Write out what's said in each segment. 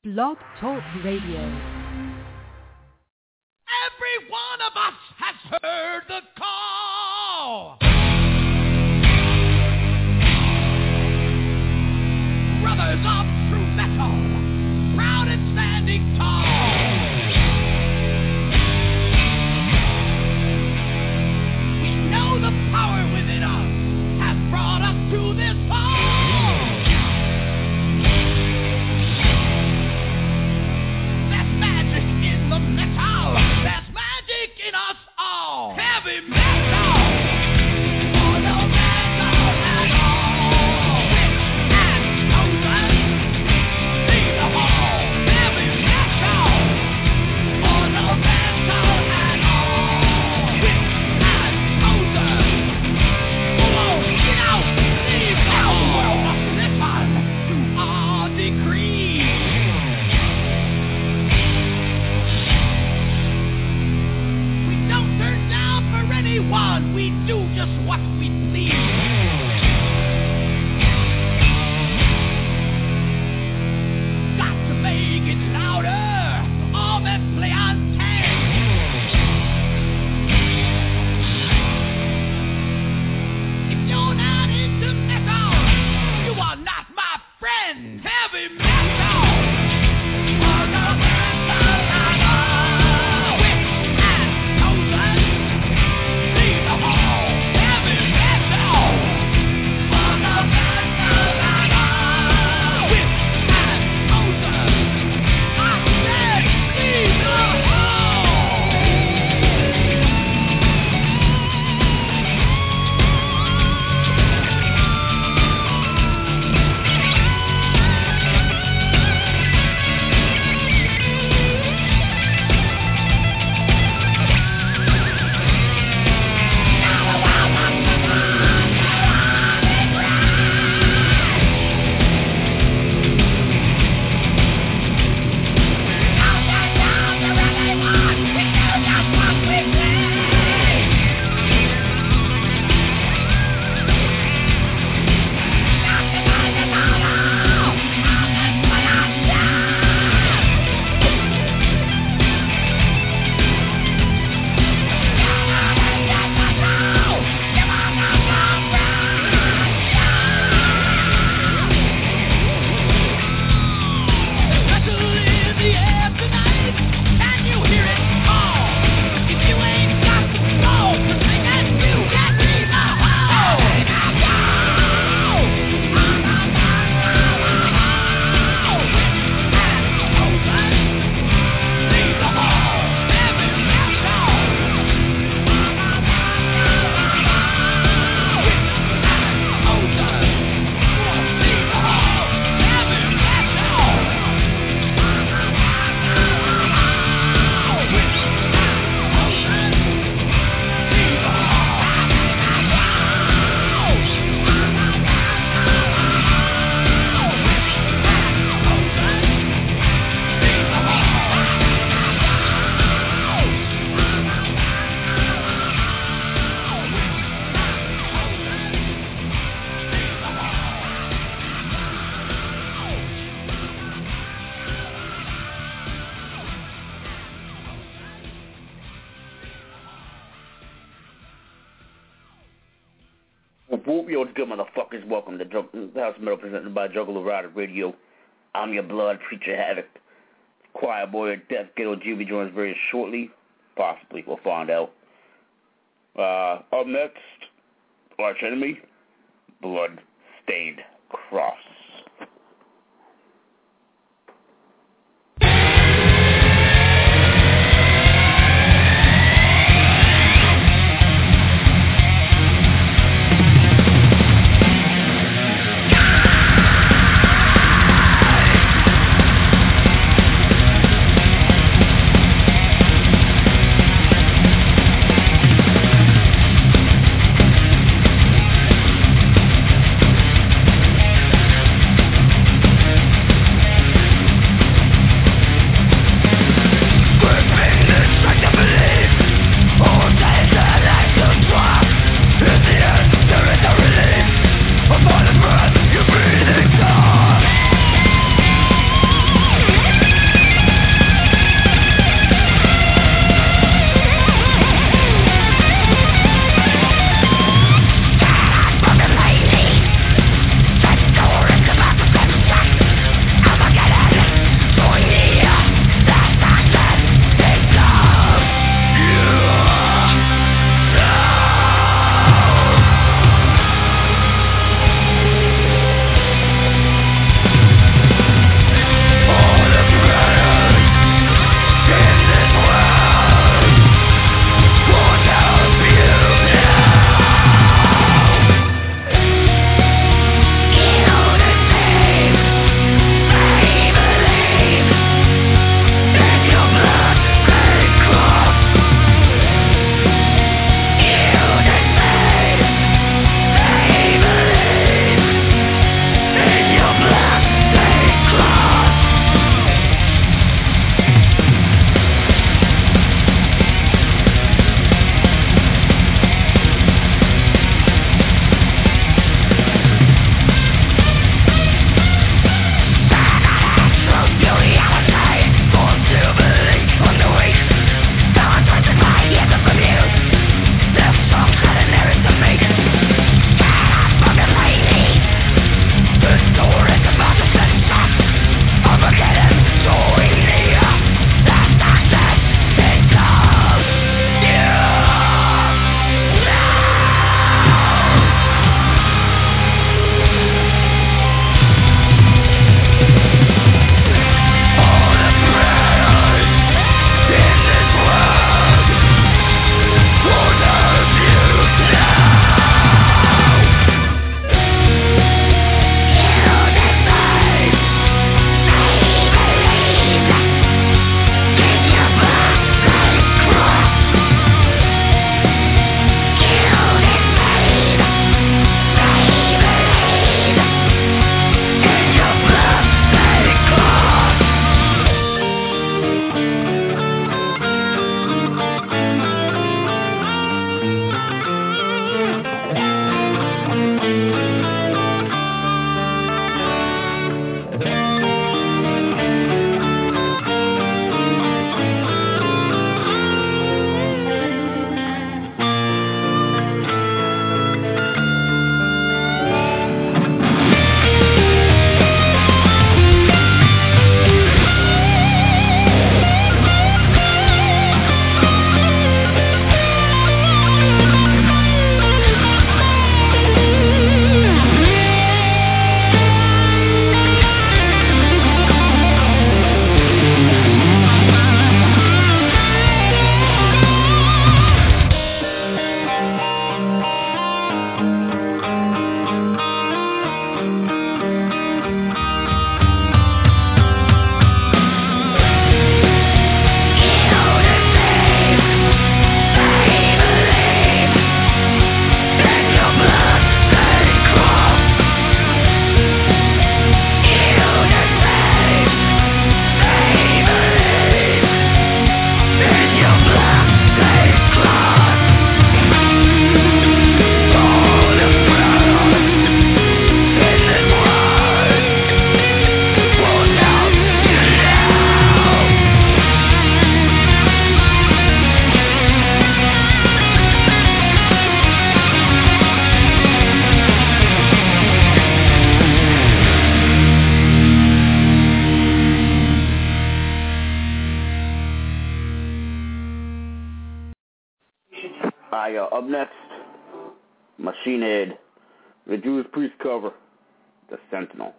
Blog Talk Radio. Every one of us has heard the call. Brothers of true metal, proud and standing tall. We know the power within us has brought us to this fall. There's magic in the metal. There's magic in us all. Heavy metal. For no metal at all. And chosen. See the hall. Heavy metal. For no metal at all. And chosen. Come on, get out. Leave the hall. Listen to our decree. Anyone, we do just what we please. Got to make it louder. All that play on tag. If you're not into metal, you are not my friend. Heavy metal. For the metal at all. And chosen. Yo, what's good, motherfuckers? Welcome to House Metal, presented by Juggalo Rider Radio. I'm your blood preacher Havoc. Choir boy of Death, Ghetto Juvie joins very shortly. Possibly, we'll find out. Up next, Arch Enemy, Blood-Stained Cross. Up next, Machine Head, the Judas Priest cover, The Sentinel.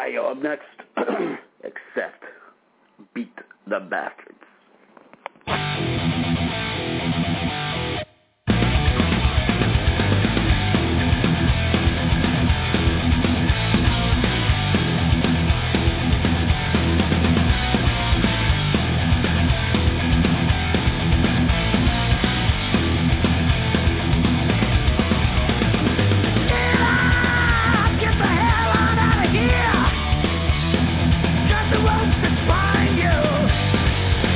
Alright, yo, up next, Accept, Beat the Bastards. Get the ropes that bind you.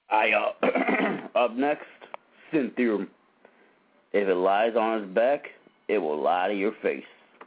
Up next, Sin Theorem. If it lies on its back, it will lie to your face.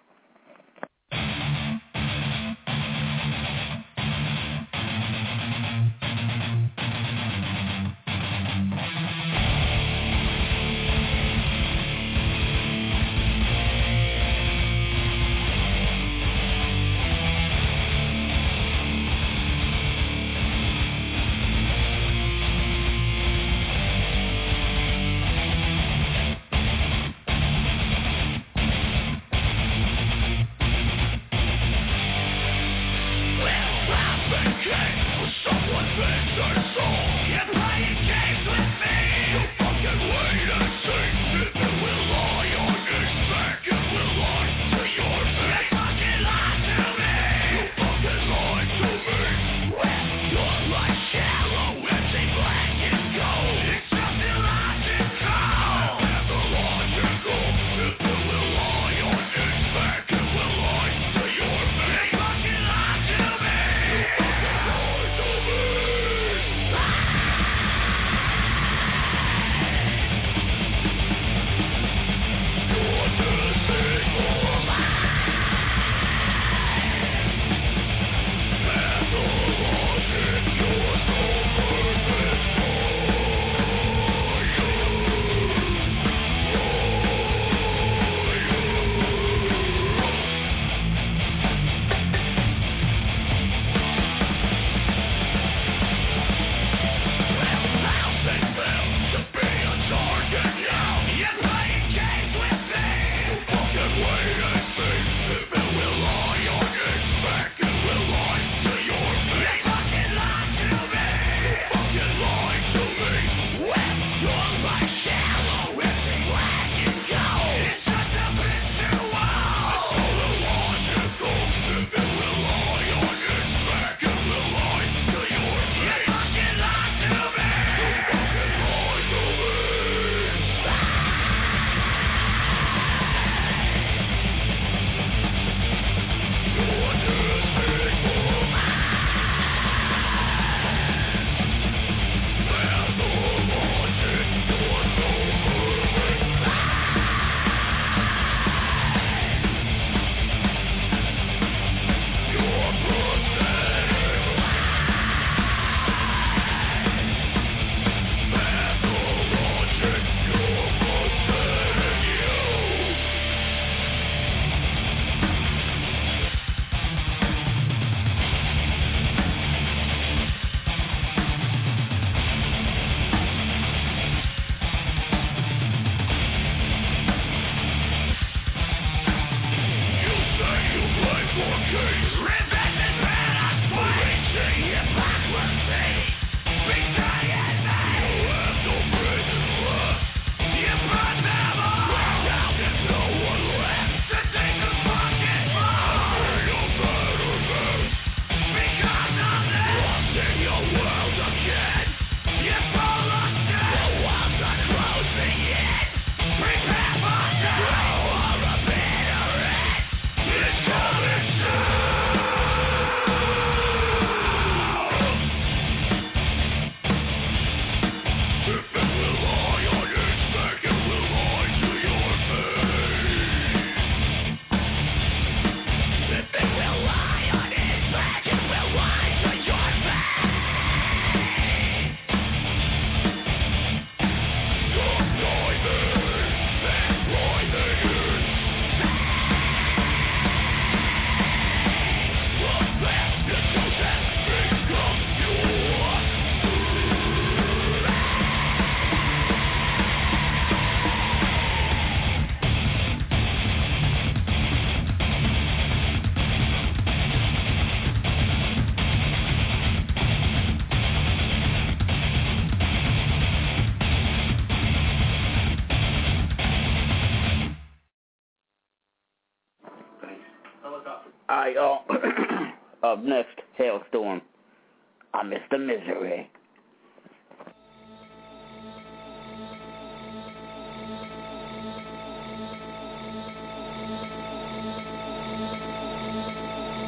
Up next, Hailstorm. I'm Mr. Misery.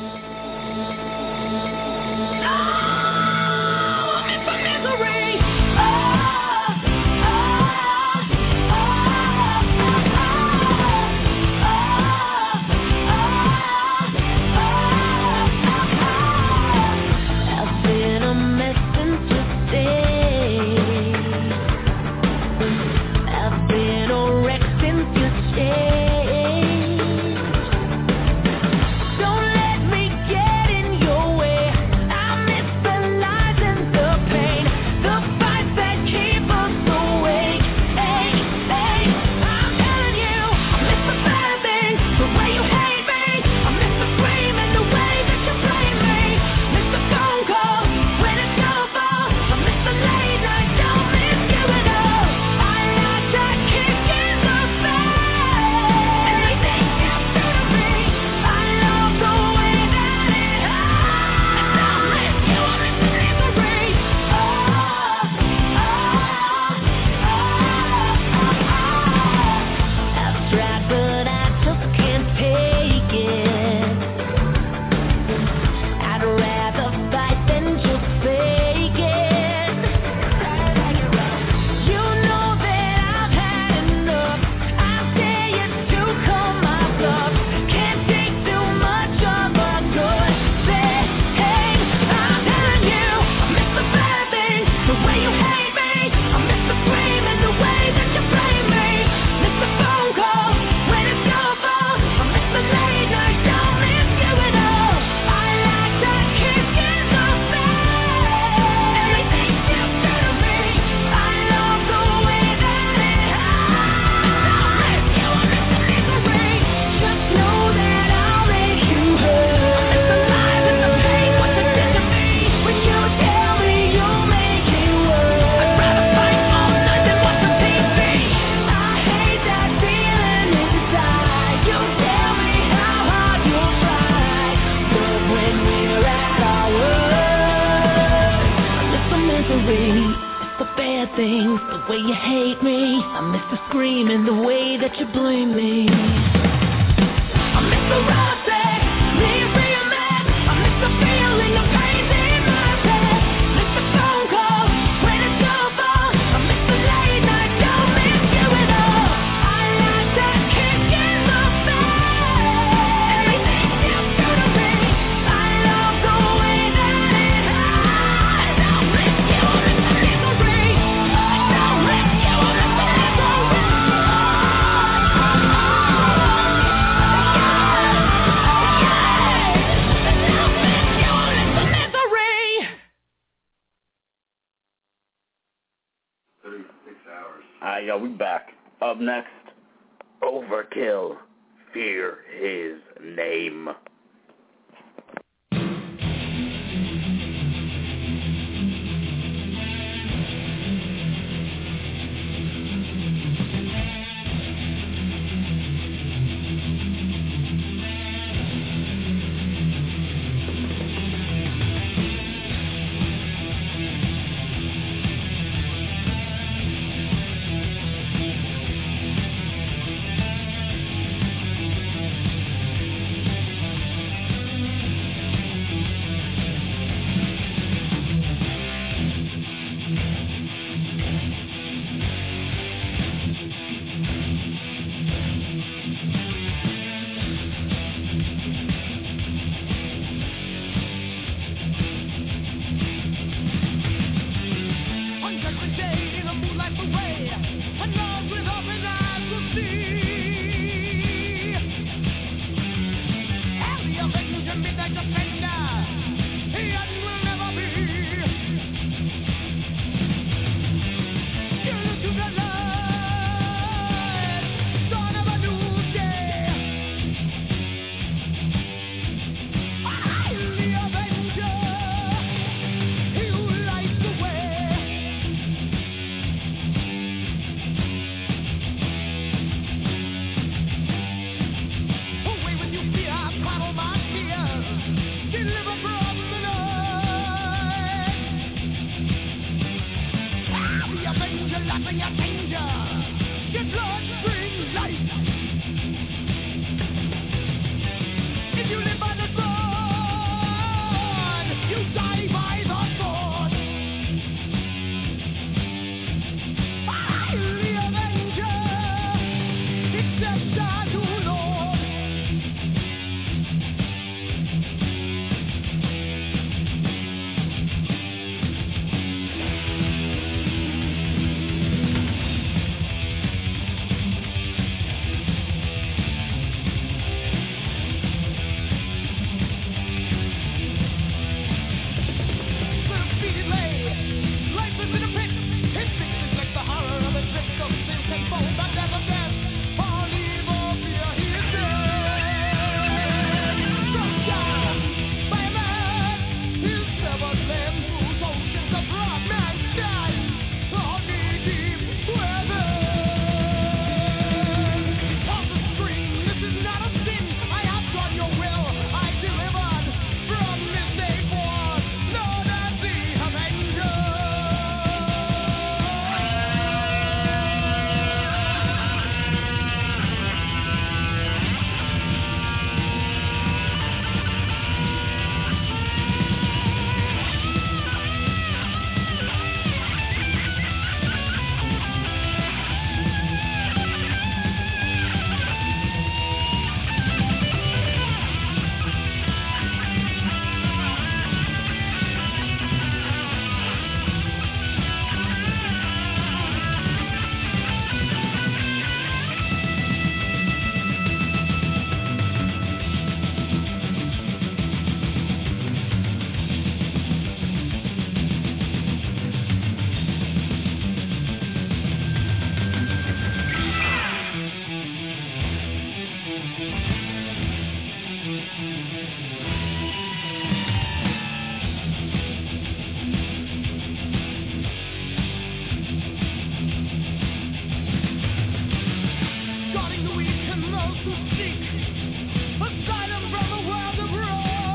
Mr. Misery! the bad things, the way you hate me. I miss the screaming, the way that you blame me. I miss the rough day, me being mad. I miss the feeling of crazy in my head. Miss the phone call when it's over. I miss the late night, don't miss you at all. I like that kick in the face. Everything you do to me, I love the way that it hurts. I don't miss you, I miss the misery. I don't miss you, I miss the misery. Alright, yo, we back. Up next, Overkill, Fear His Name.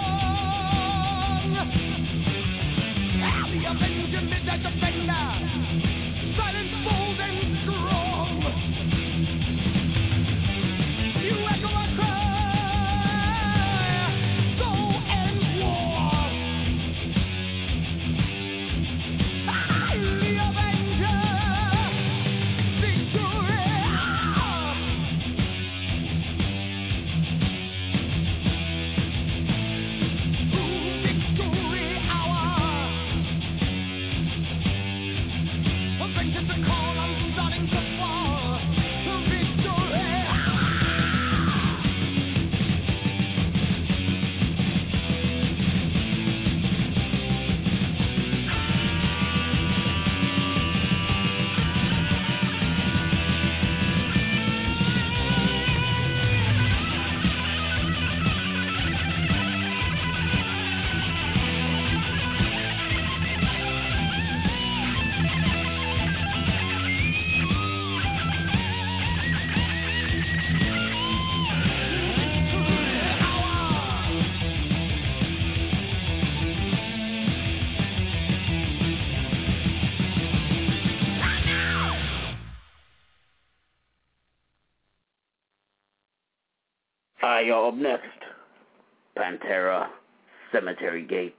Avenger, midnight defender. Alright, y'all, up next, Pantera, Cemetery Gates.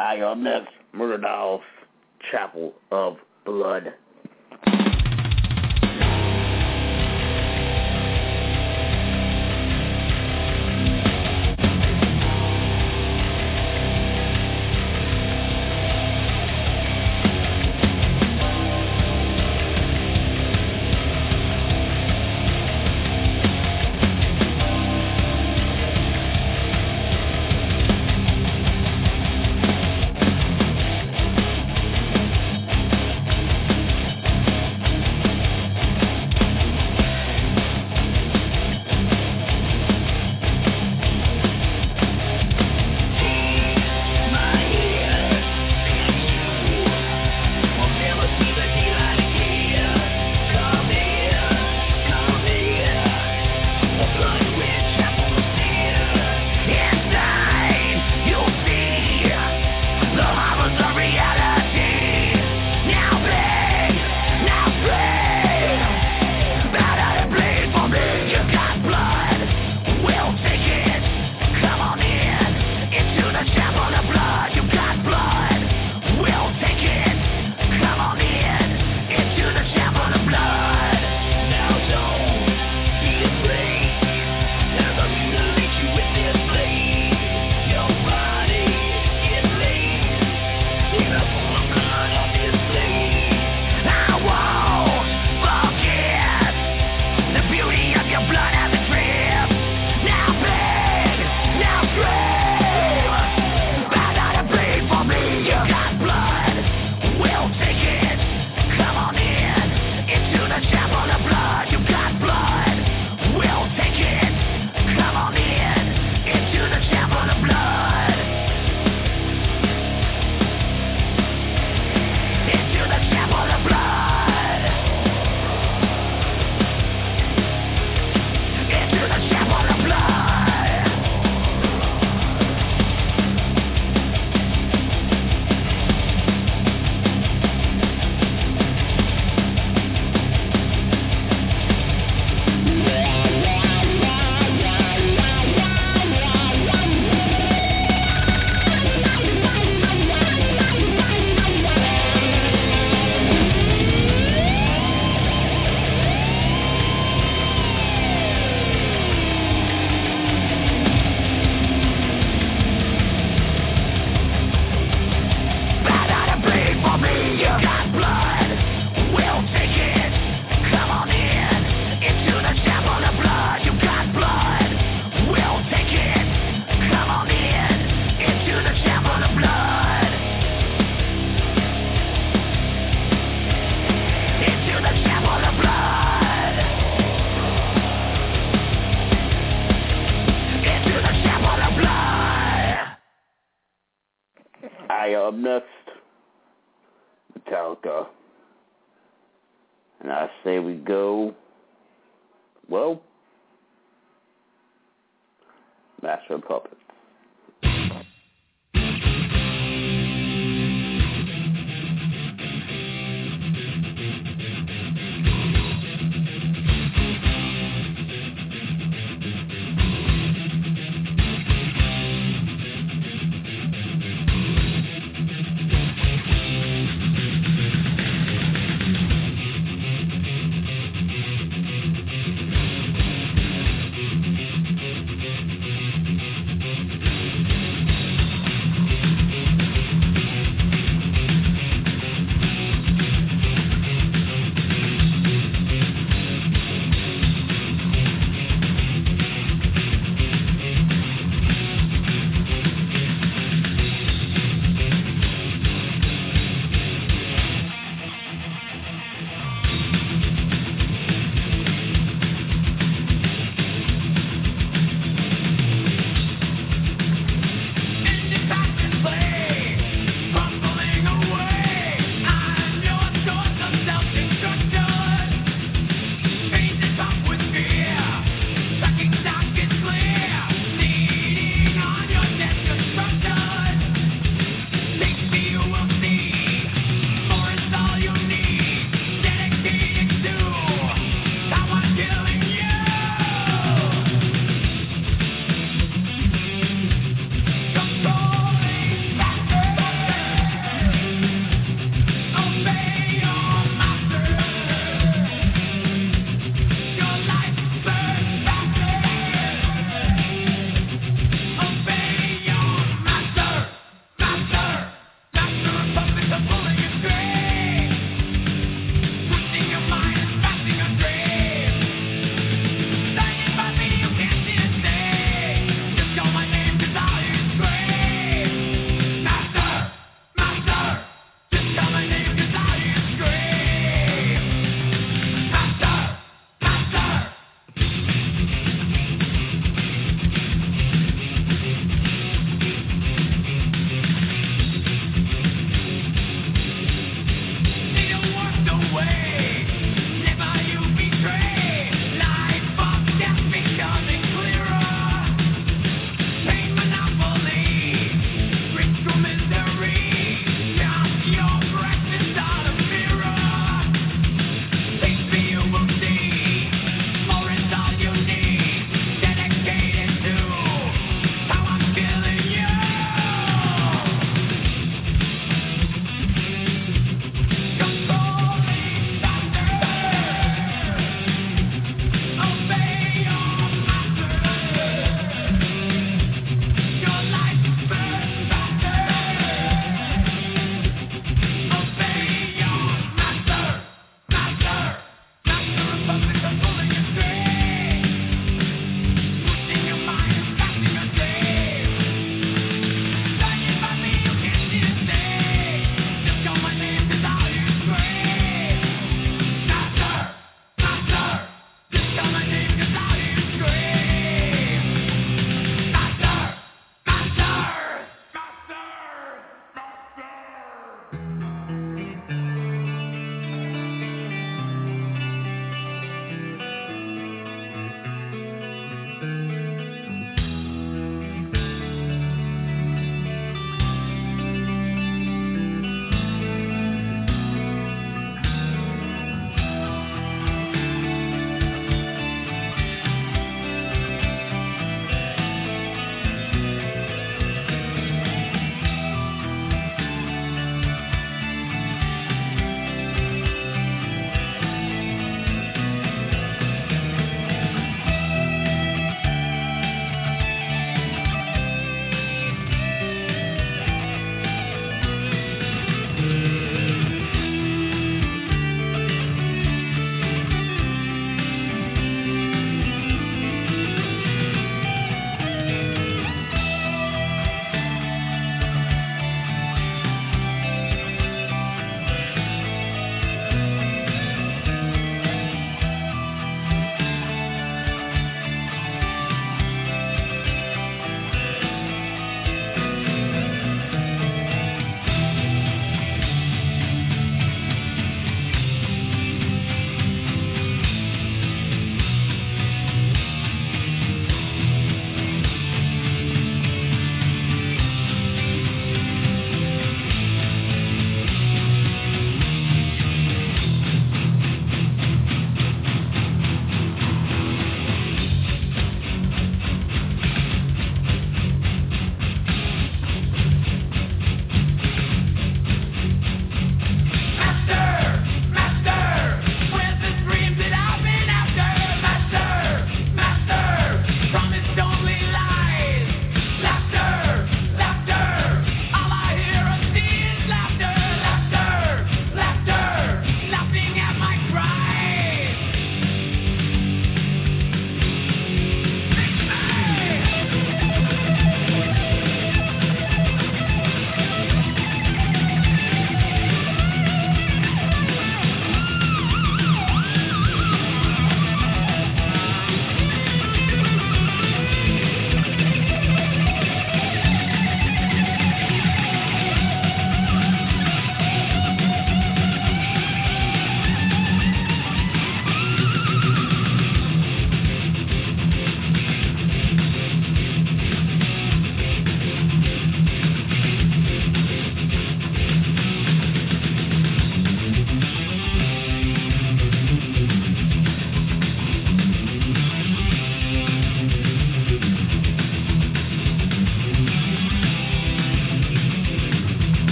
I up next, Murder Dolls, Chapel of Blood. Up next, Metallica. And I say we go, well, Master of Puppets.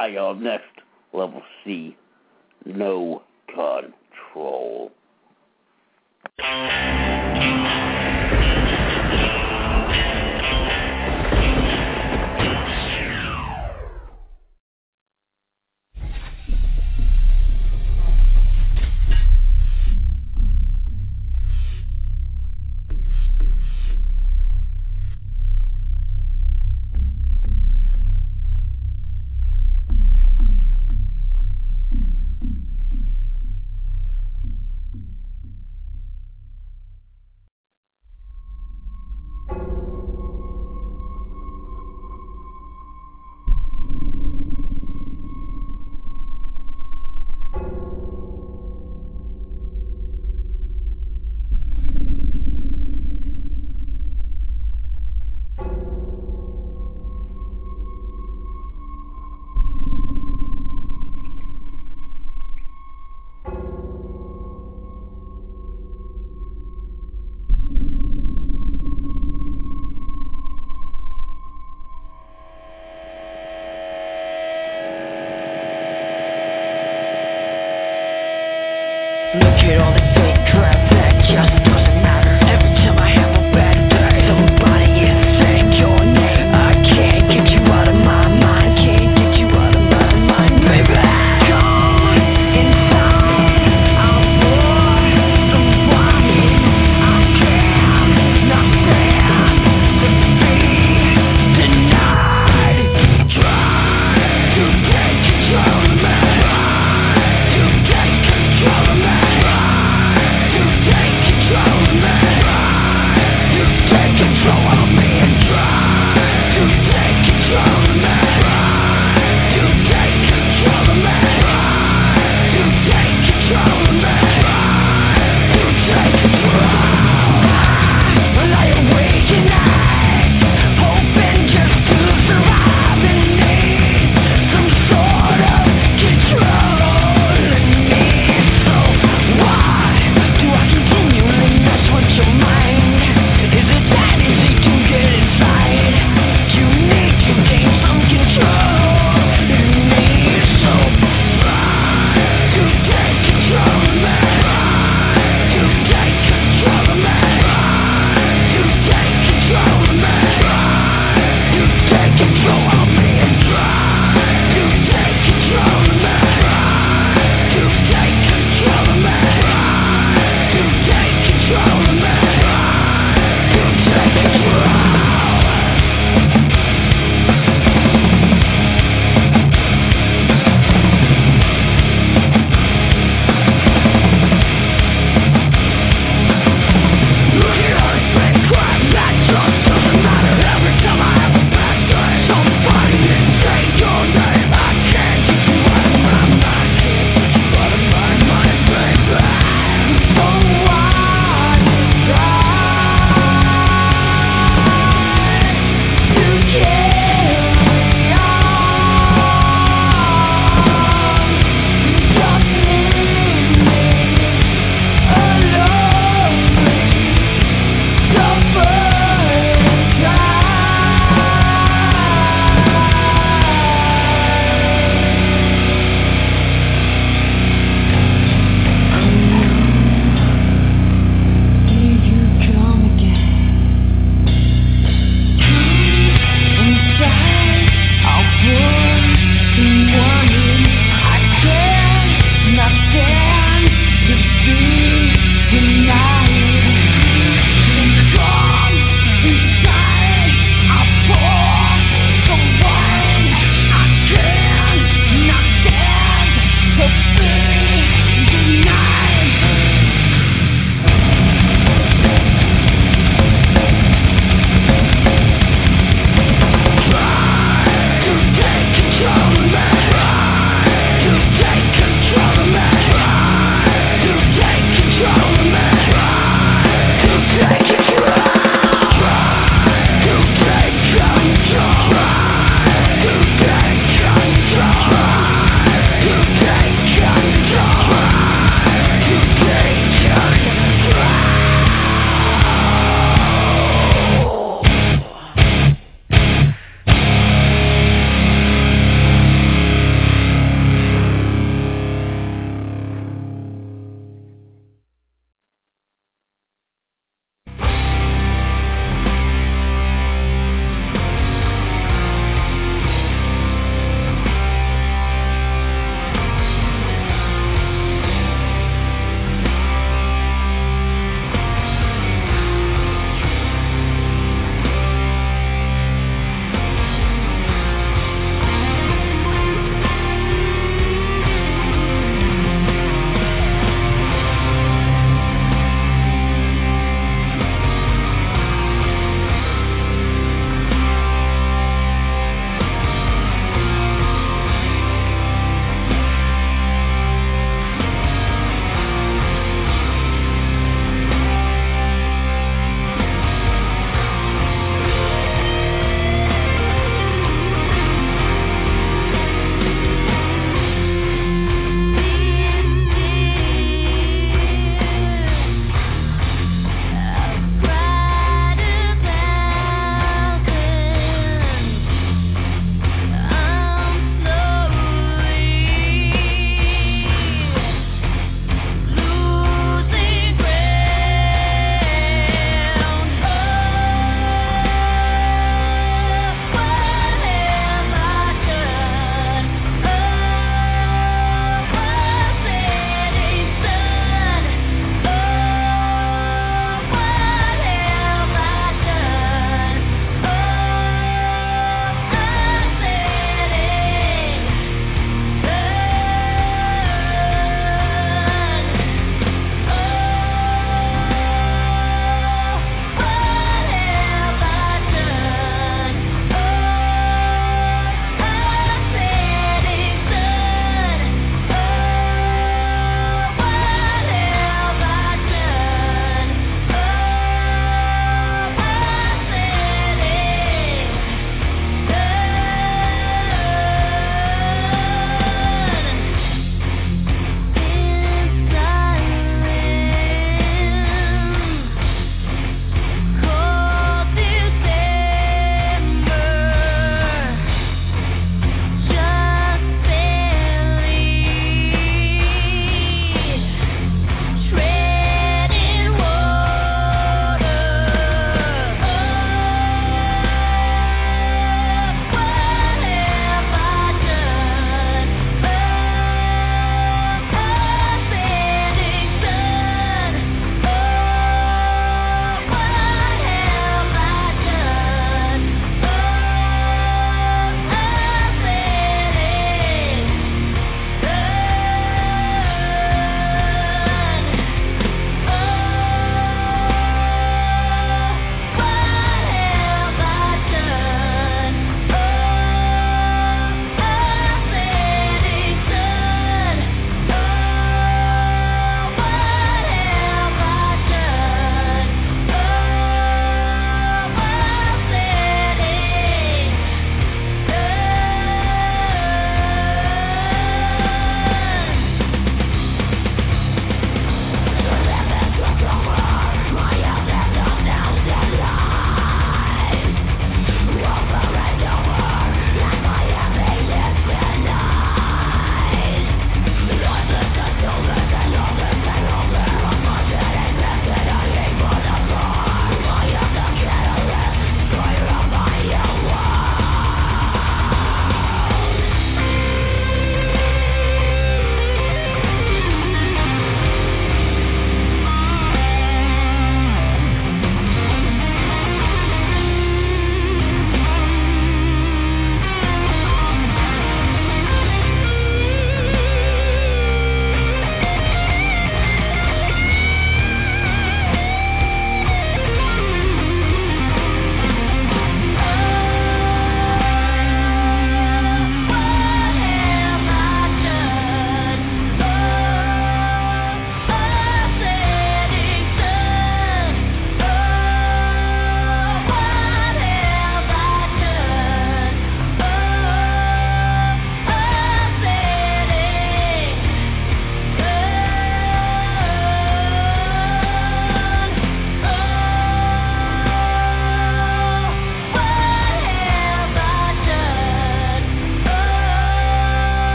Alright, y'all, next, level C, no control.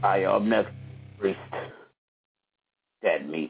Up next, Priest. Dead Meat.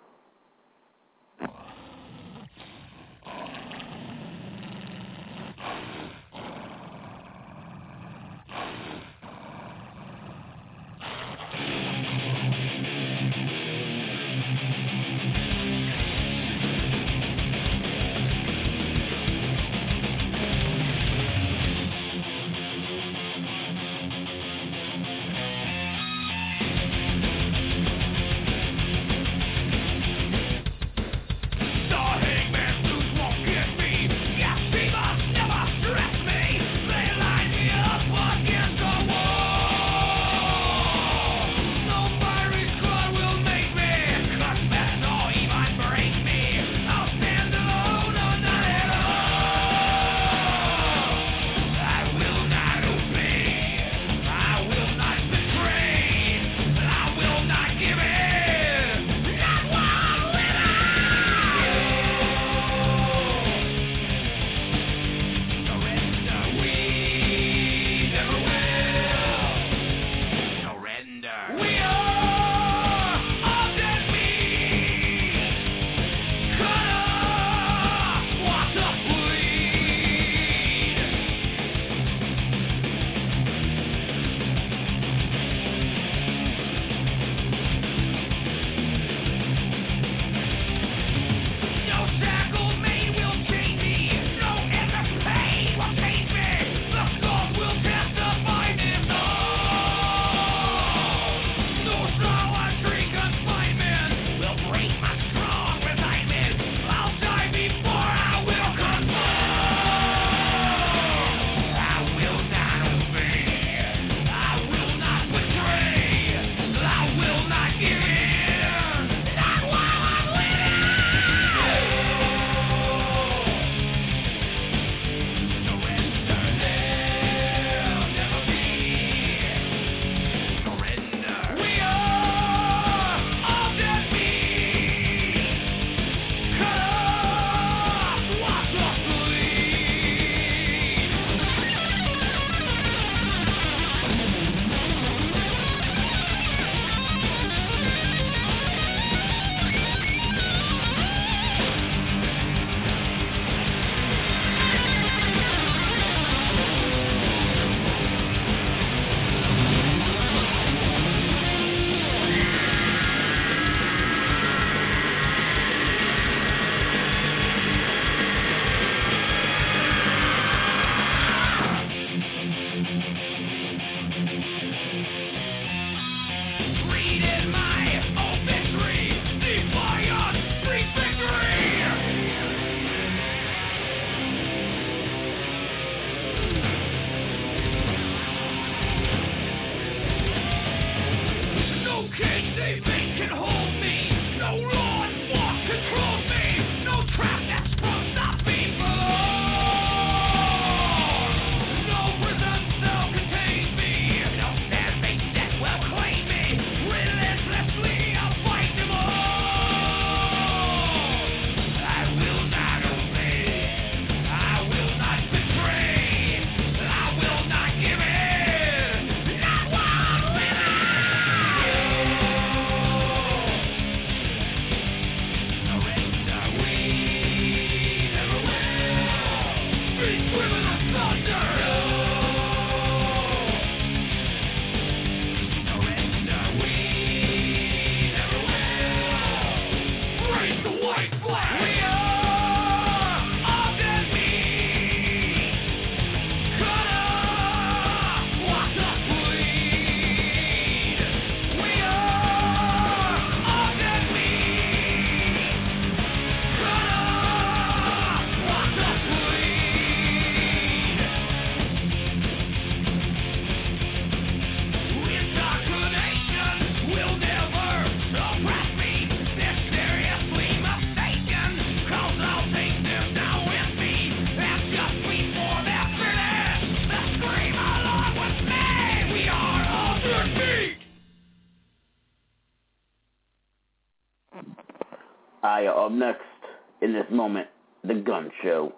Up next in this moment, The Gun Show.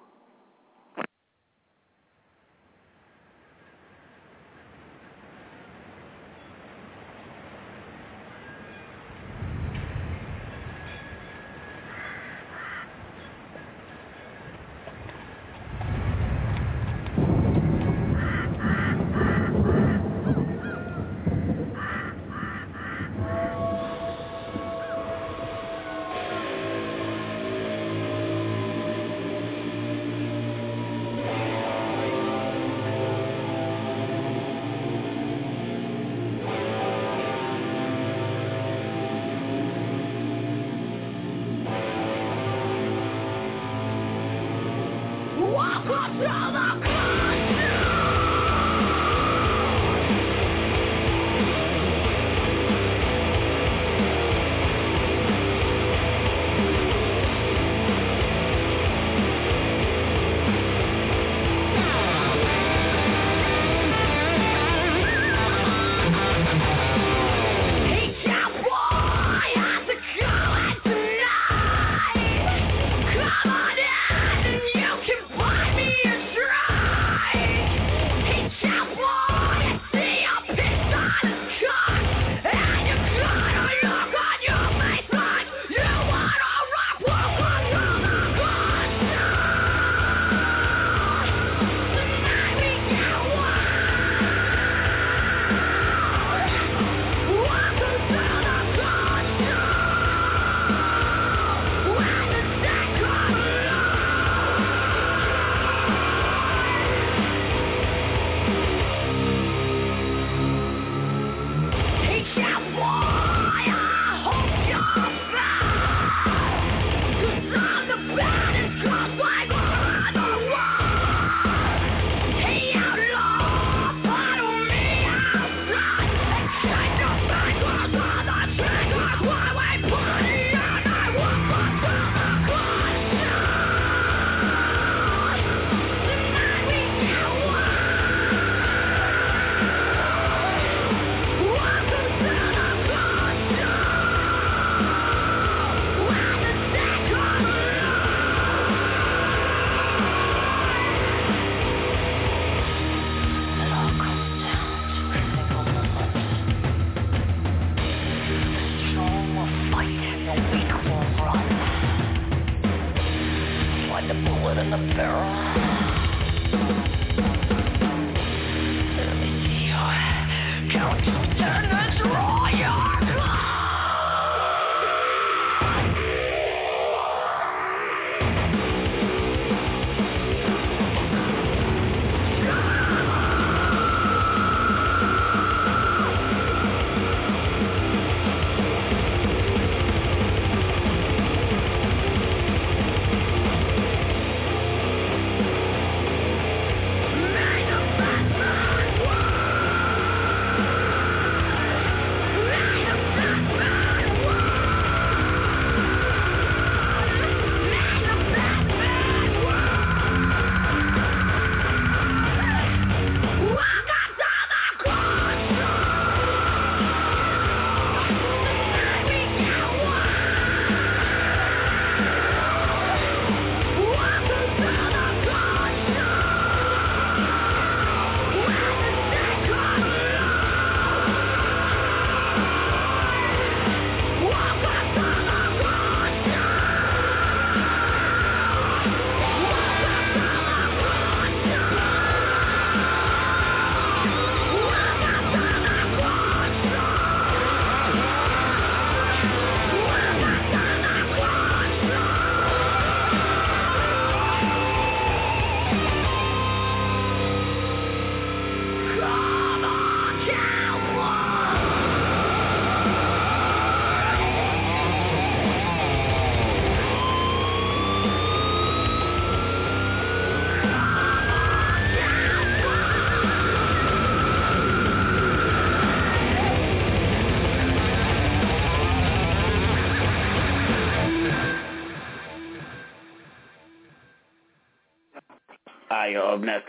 Up next,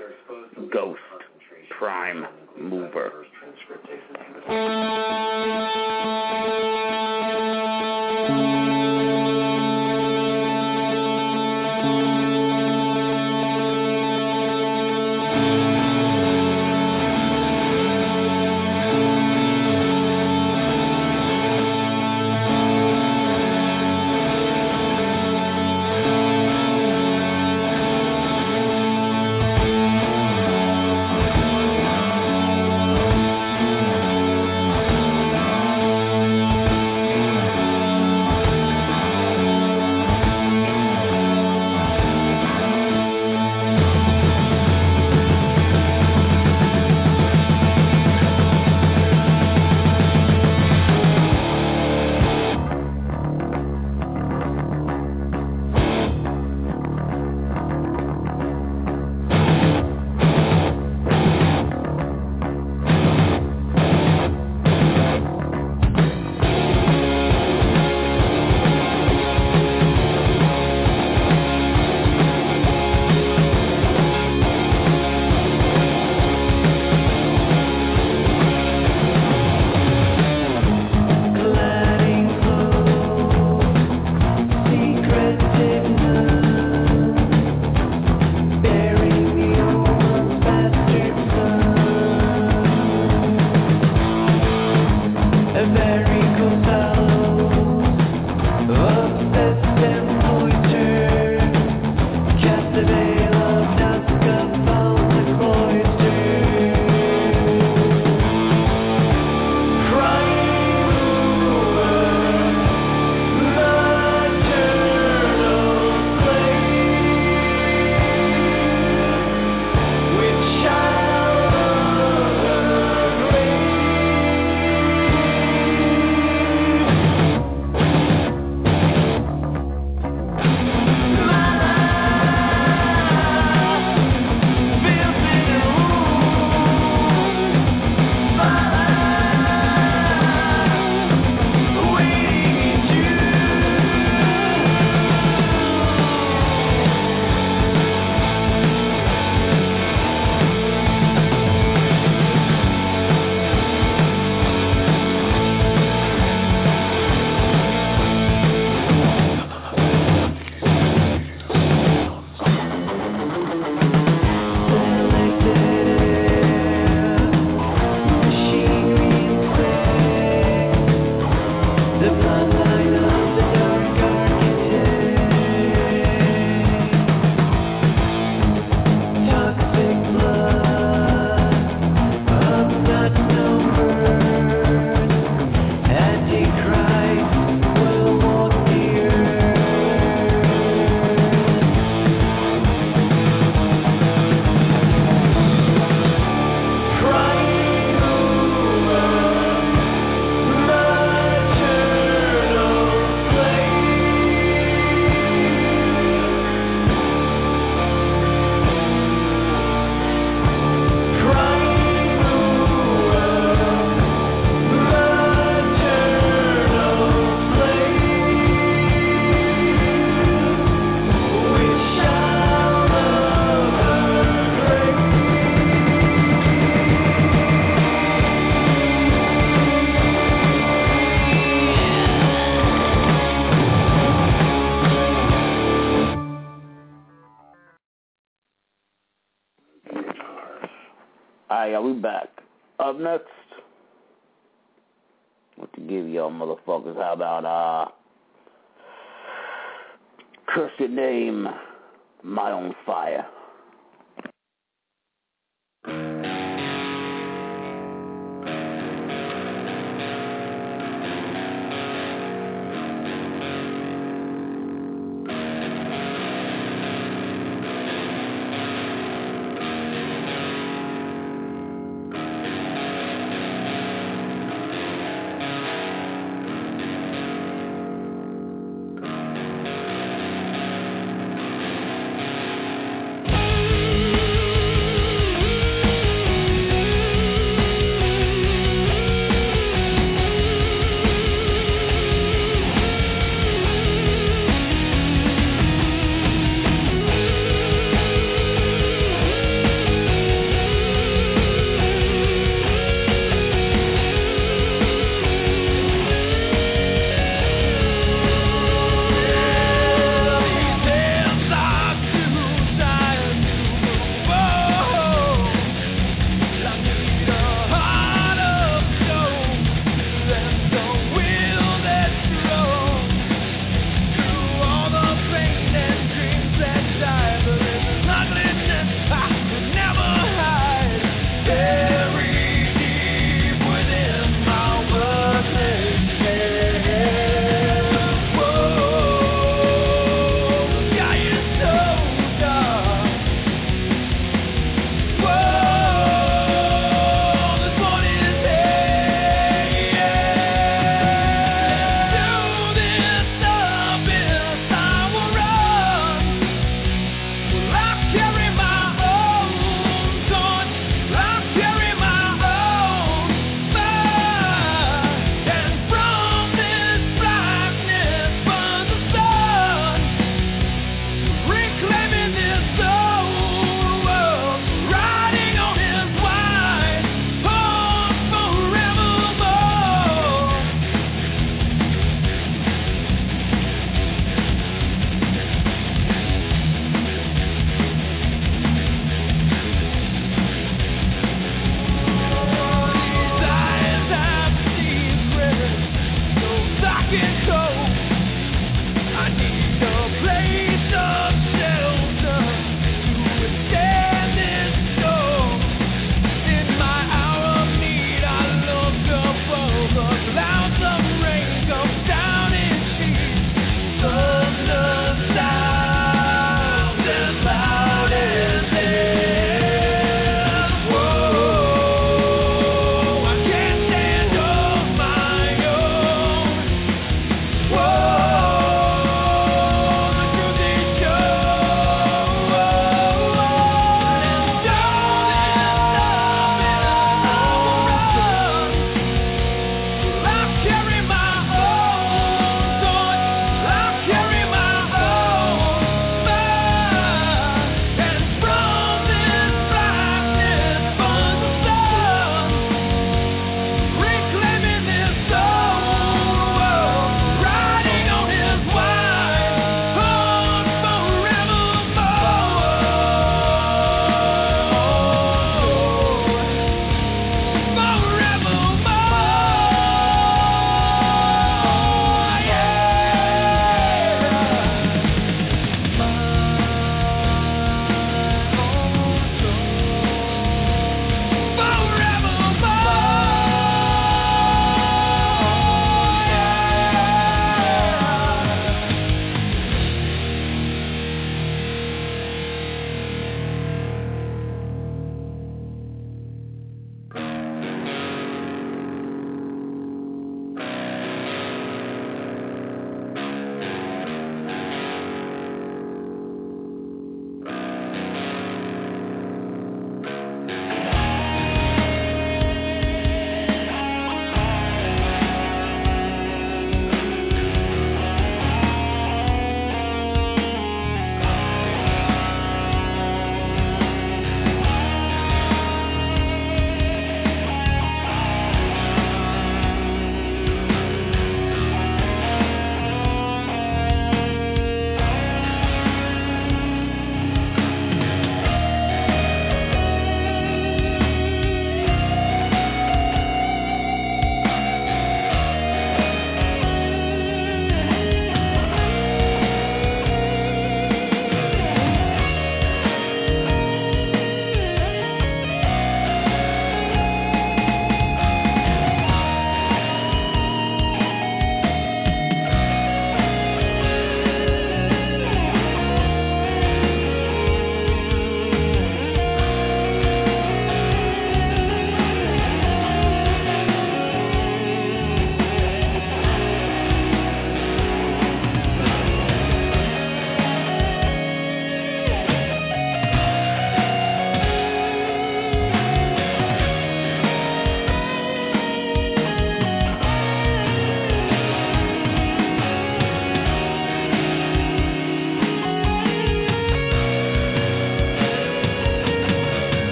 Ghost, Prime Mover. Alright, we back. Up next, what to give y'all motherfuckers? How about, Curse Your Name, My Own Fire.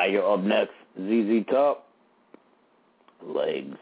You're up next. ZZ Top. Legs.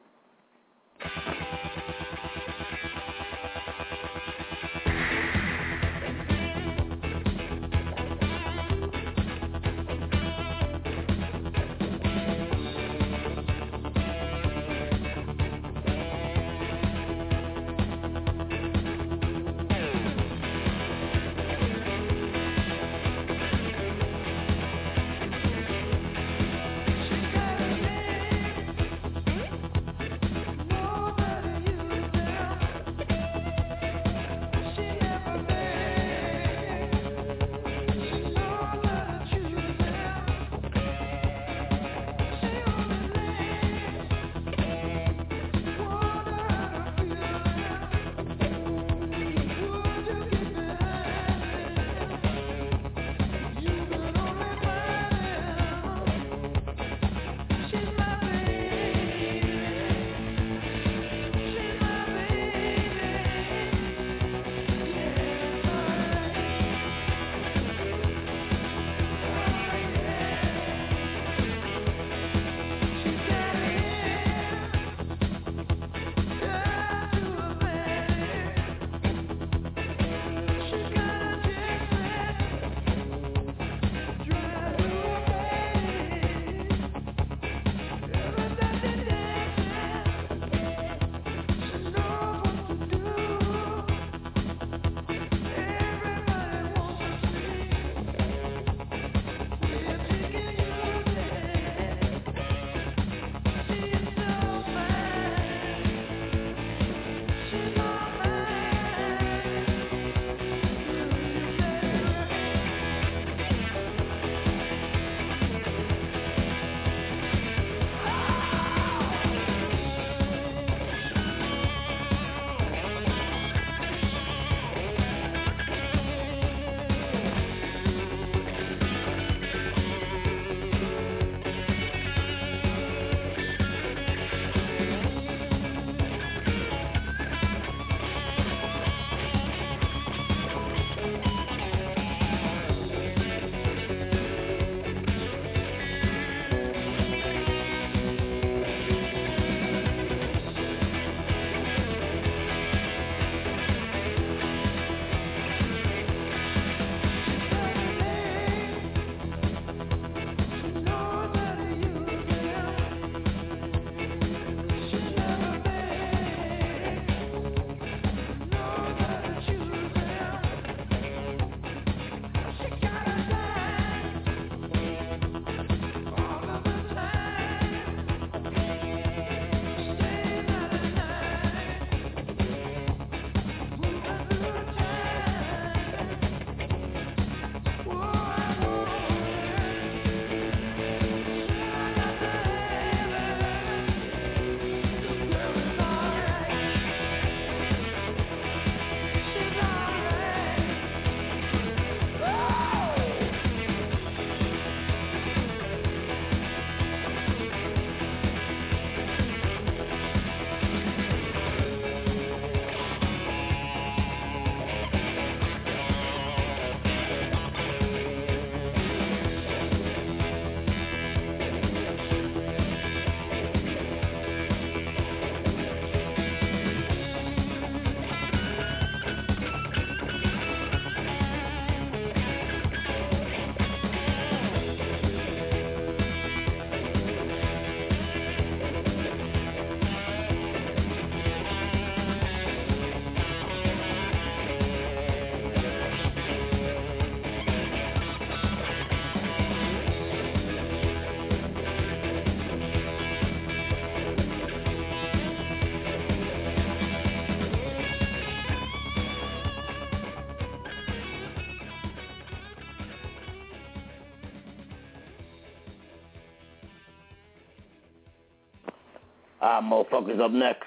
Motherfuckers, up next,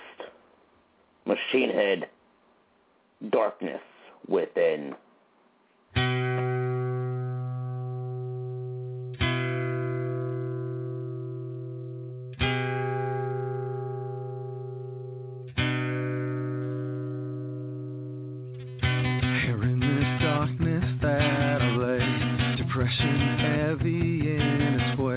Machine Head, Darkness Within. Depression heavy in its way.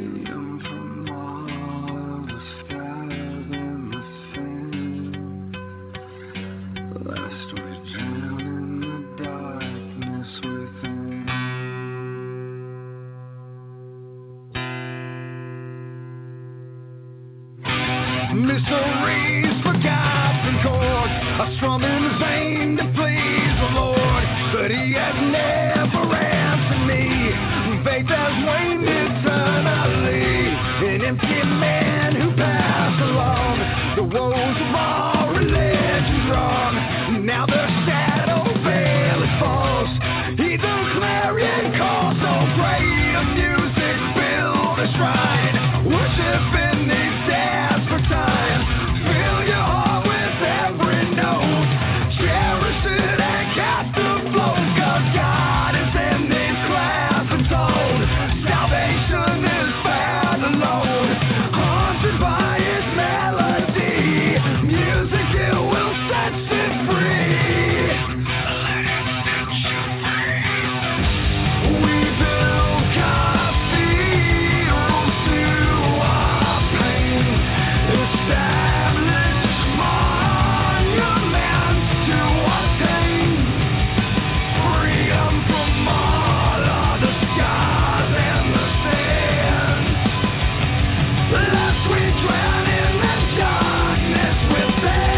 Mysteries, forgotten chords are strung in vain to please the Lord, but He has never answered me. Faith has waned eternally, an empty man who passed along the woes of all religions wrong. Now the shadow veil is false. He's a clarion call so great of music, build a shrine, worship in these desperate times. Fill your heart with every note, cherish it and cast the flow, 'cause God is in these class and told. Salvation is found alone, haunted by His melody. Music, it will set you free. Let it set you free. We build cathedrals to our pain, establish monuments to attain freedom from all of the scars and the sins. Lest we drown in the darkness within.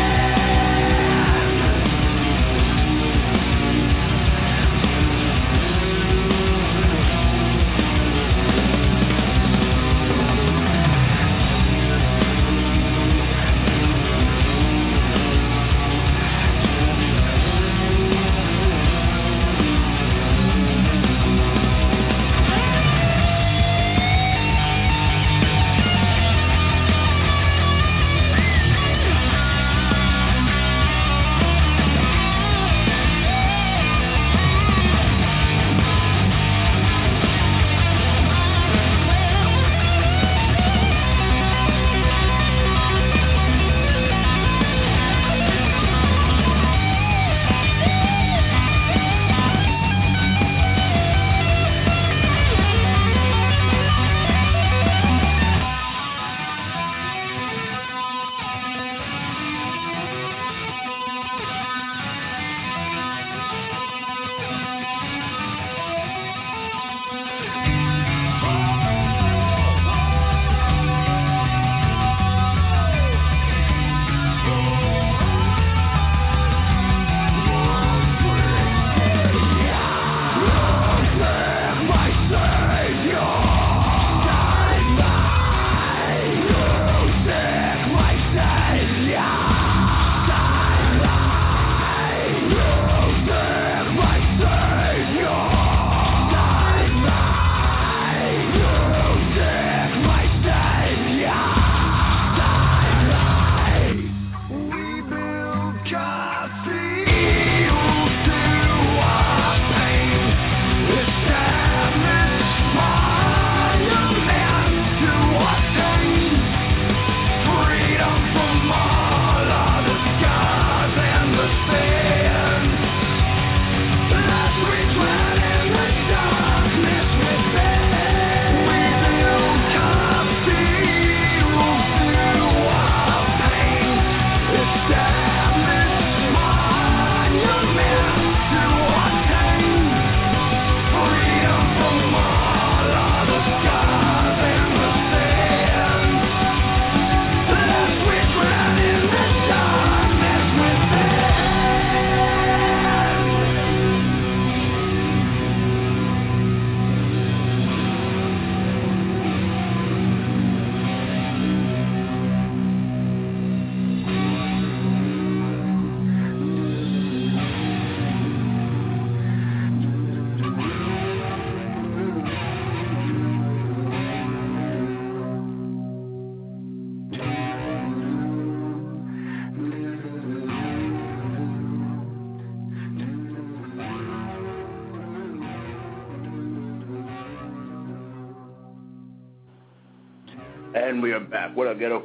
And we are back. What up, Ghetto?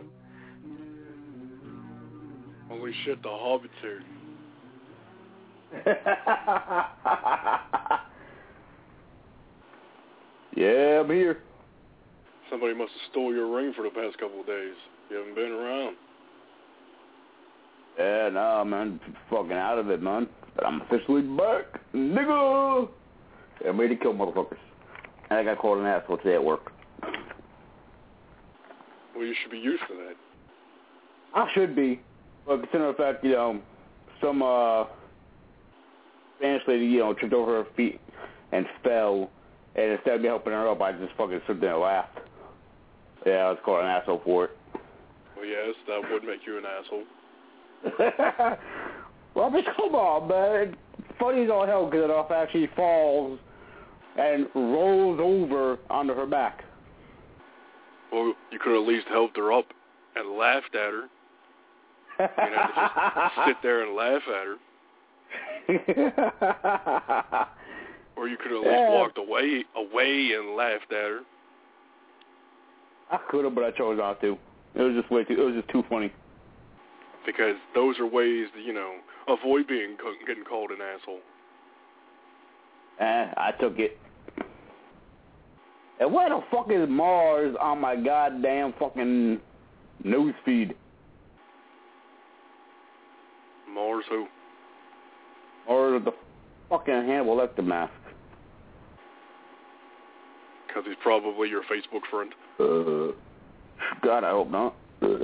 Holy shit, the Hobbit's here. Yeah, I'm here. Somebody must have stole your ring for the past couple of days. You haven't been around. Yeah, nah, man. Fucking out of it, man. But I'm officially back. Nigga! Yeah, I'm ready to kill motherfuckers. And I got called an asshole today at work. Well, you should be used to that. I should be. But considering the fact, some Spanish lady, tripped over her feet and fell. And instead of me helping her up, I just fucking stood there and laughed. Yeah, I was called an asshole for it. Well, yes, that would make you an asshole. Well, I mean, come on, man. Funny as all hell because it off actually falls and rolls over onto her back. Well, you could have at least helped her up and laughed at her. You know, just sit there and laugh at her. Or you could have at least walked away and laughed at her. I could have, but I chose not to. It was just too funny. Because those are ways to, avoid getting called an asshole. I took it. And where the fuck is Mars on my goddamn fucking news feed? Mars who? Or the fucking Hannibal Lecter mask. Because he's probably your Facebook friend. God, I hope not.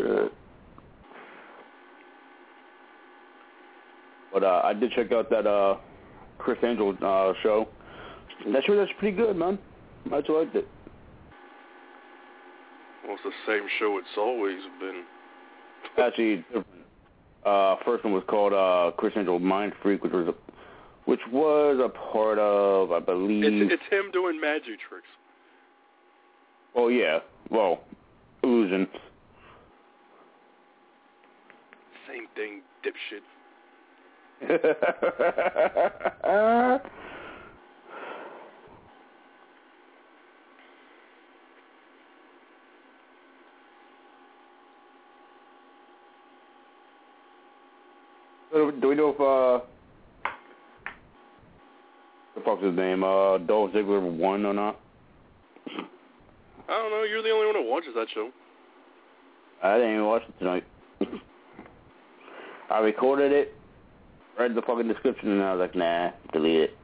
But I did check out that Chris Angel show. That's pretty good, man. I actually liked it. Well, it's the same show it's always been. Actually, different. First one was called Chris Angel Mind Freak, which was a part of, I believe. It's him doing magic tricks. Oh yeah. Well, illusions. Same thing, dipshit. Do we know if what the fuck's his name? Dolph Ziggler won or not? I don't know. You're the only one who watches that show. I didn't even watch it tonight. I recorded it, read the fucking description, and I was like, nah, delete it.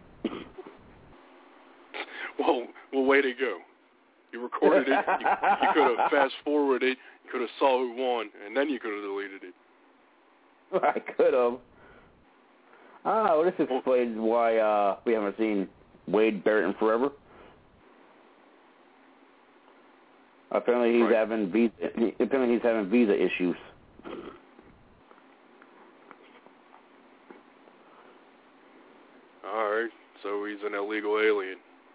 Well, way to go. You recorded it. You could have fast-forwarded it. You could have saw who won, and then you could have deleted it. I could have. Well, this explains why we haven't seen Wade Barrett in forever. Apparently he's having visa issues. All right, so he's an illegal alien.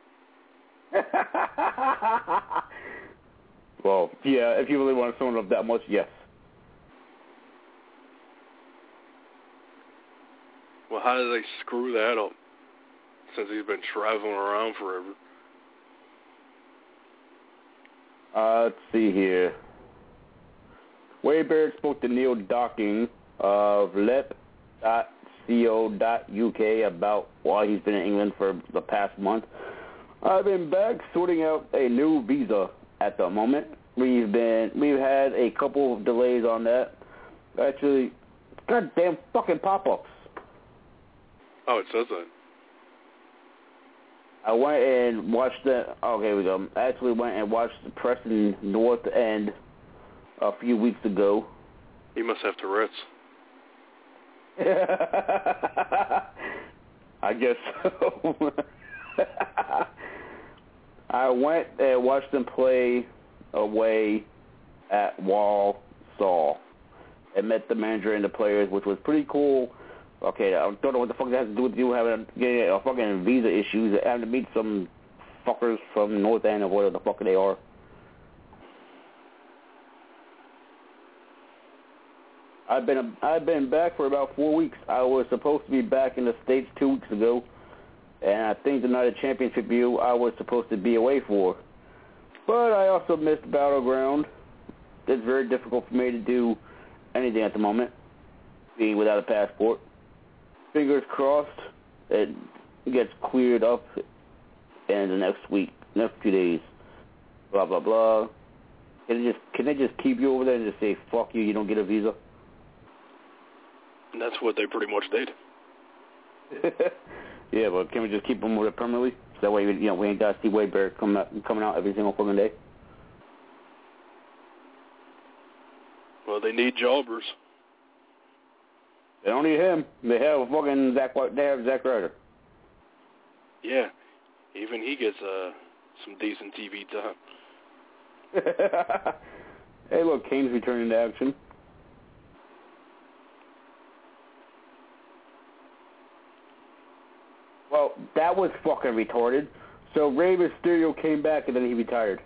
Well, yeah, if you really want someone up that much, yes. Well, how did they screw that up since he's been traveling around forever? Let's see here. Wade Barrett spoke to Neil Docking of lep.co.uk about why he's been in England for the past month. I've been back sorting out a new visa at the moment. We've had a couple of delays on that. Actually, goddamn fucking pop-ups. Oh, it says that. I went and watched okay, here we go. I actually went and watched the Preston North End a few weeks ago. You must have Tourette's. I guess so. I went and watched them play away at Walsall and met the manager and the players, which was pretty cool. Okay, I don't know what the fuck that has to do with you getting a fucking visa issues, having to meet some fuckers from North End or whatever the fuck they are. I've been back for about 4 weeks. I was supposed to be back in the States 2 weeks ago, and I think the night of championship view I was supposed to be away for. But I also missed Battleground. It's very difficult for me to do anything at the moment, being without a passport. Fingers crossed it gets cleared up in the next few days. blah, blah, blah. Can they just keep you over there and just say, fuck you, you don't get a visa? And that's what they pretty much did. Yeah, but can we just keep them over there permanently? So that way, we ain't got to see Wade Barrett coming out every single fucking day. Well, they need jobbers. They don't need him. They have fucking Zack Ryder. Yeah, even he gets some decent TV time. Hey, look, Kane's returning to action. Well, that was fucking retarded. So Rey Mysterio came back and then he retired.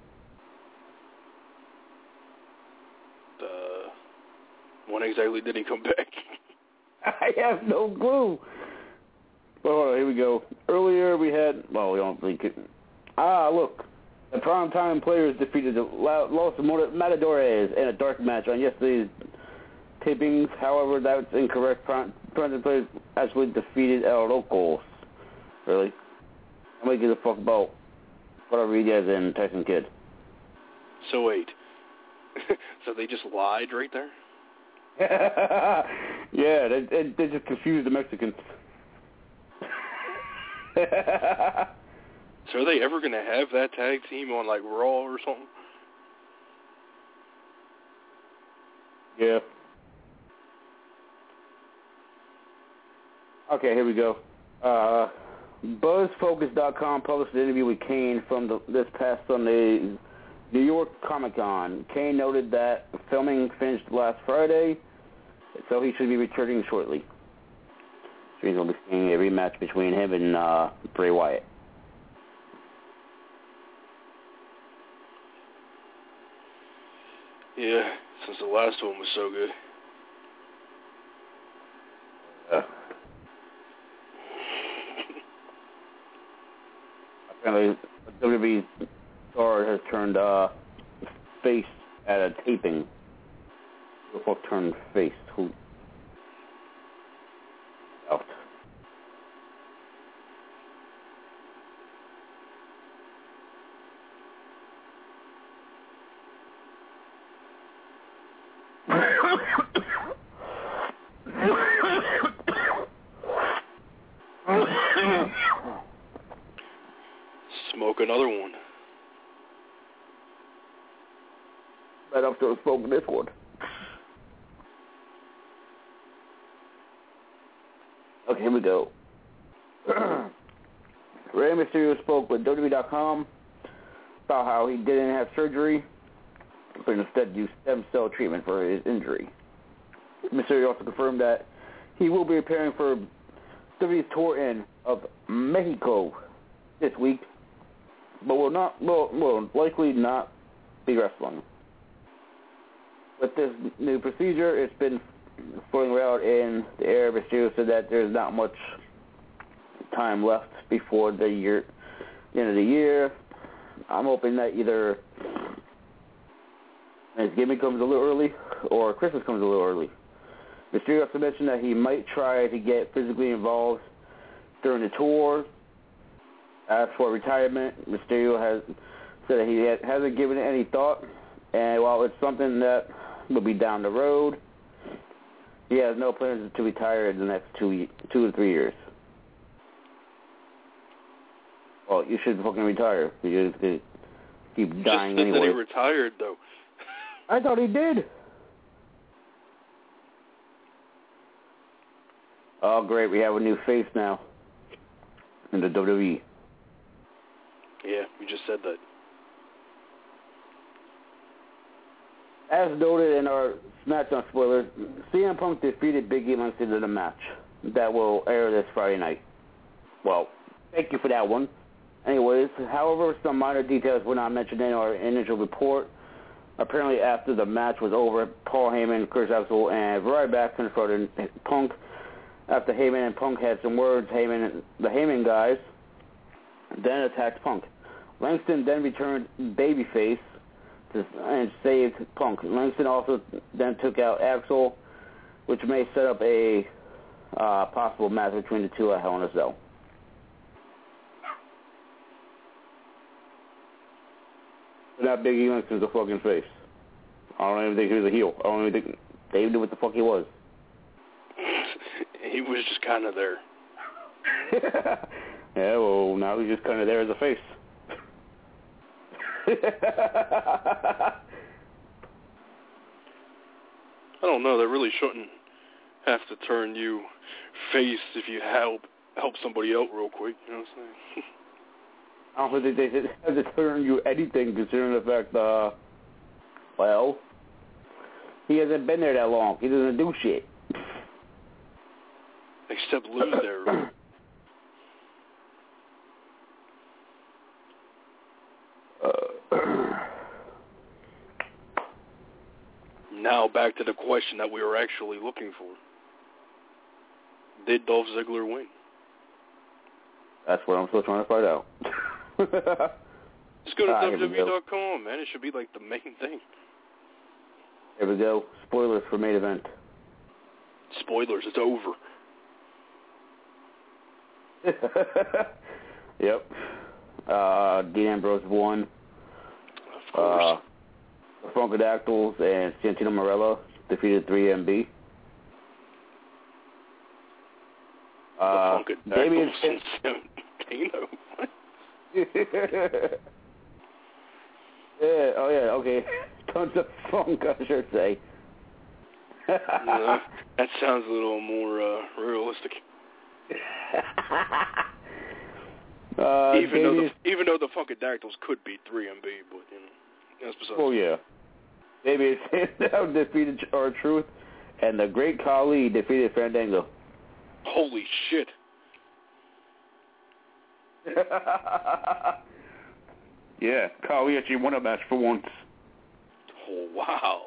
When exactly did he come back? I have no clue. Well, hold on, here we go. Earlier we had, well, we don't really... look. The Primetime Players defeated the Los Matadores in a dark match on yesterday's tapings. However, that's incorrect. Primetime Players actually defeated El Locos. Really? Nobody gives a fuck about whatever you guys in Tyson Kidd. So wait. So they just lied right there? Yeah, they just confused the Mexicans. So are they ever going to have that tag team on, like, Raw or something? Yeah. Okay, here we go. BuzzFocus.com published an interview with Kane from this past Sunday, New York Comic-Con. Kane noted that filming finished last Friday, so he should be returning shortly. So he's going to be seeing a rematch between him and Bray Wyatt. Yeah, since the last one was so good. Apparently, WWE star has turned face at a taping. Who the fuck turned face? Who? Out. Smoke another one. Right after I spoke this one. Okay, here we go. Rey Mysterio spoke with WWE.com about how he didn't have surgery, but instead used stem cell treatment for his injury. Mysterio also confirmed that he will be preparing for WWE's tour of Mexico this week, but will likely not be wrestling. With this new procedure, it's been floating around in the air. Mysterio said that there's not much time left before the end of the year. I'm hoping that either Thanksgiving comes a little early or Christmas comes a little early. Mysterio also mentioned that he might try to get physically involved during the tour. As for retirement, Mysterio has said that he hasn't given it any thought, and while it's something that will be down the road, he has no plans to retire in the next 2 to 3 years. Well, you should fucking retire. You just keep dying anyway. That he retired, though. I thought he did. Oh, great. We have a new face now in the WWE. Yeah, we just said that. As noted in our SmackDown spoilers, CM Punk defeated Big E Langston in a match that will air this Friday night. Well, thank you for that one. Anyways, however, some minor details were not mentioned in our initial report. Apparently, after the match was over, Paul Heyman, Chris Axel, and Ryback confronted Punk. After Heyman and Punk had some words, the Heyman guys then attacked Punk. Langston then returned babyface and saved Punk. Langston also then took out Axel, which may set up a possible match between the two at Hell in a Cell. not Big E Langston's a fucking face. I don't even think he was a heel. I don't even think they even knew what the fuck he was. He was just kind of there. Yeah, well, now he's just kind of there as a face. I don't know. They really shouldn't have to turn you face if you help somebody out real quick. You know what I'm saying? I don't think they have to turn you anything, considering the fact, well, he hasn't been there that long. He doesn't do shit. Except lose there. Now back to the question that we were actually looking for. Did Dolph Ziggler win? That's what I'm still trying to find out. Just go to WWE.com, man. It should be like the main thing. Here we go. Spoilers for main event. Spoilers, it's over. Yep. Dean Ambrose won. Of course. The Funkadactyls and Santino Marella defeated 3MB. Funkadactyls and Santino. What? Yeah, oh yeah, okay. Tons of funk, I should say. No, that sounds a little more realistic. Even though the Funkadactyls could beat 3MB, but you know, that's besides. Oh yeah. Maybe it's defeated R-Truth, and the Great Khali defeated Fandango. Holy shit. Yeah, Khali actually won a match for once. Oh, wow.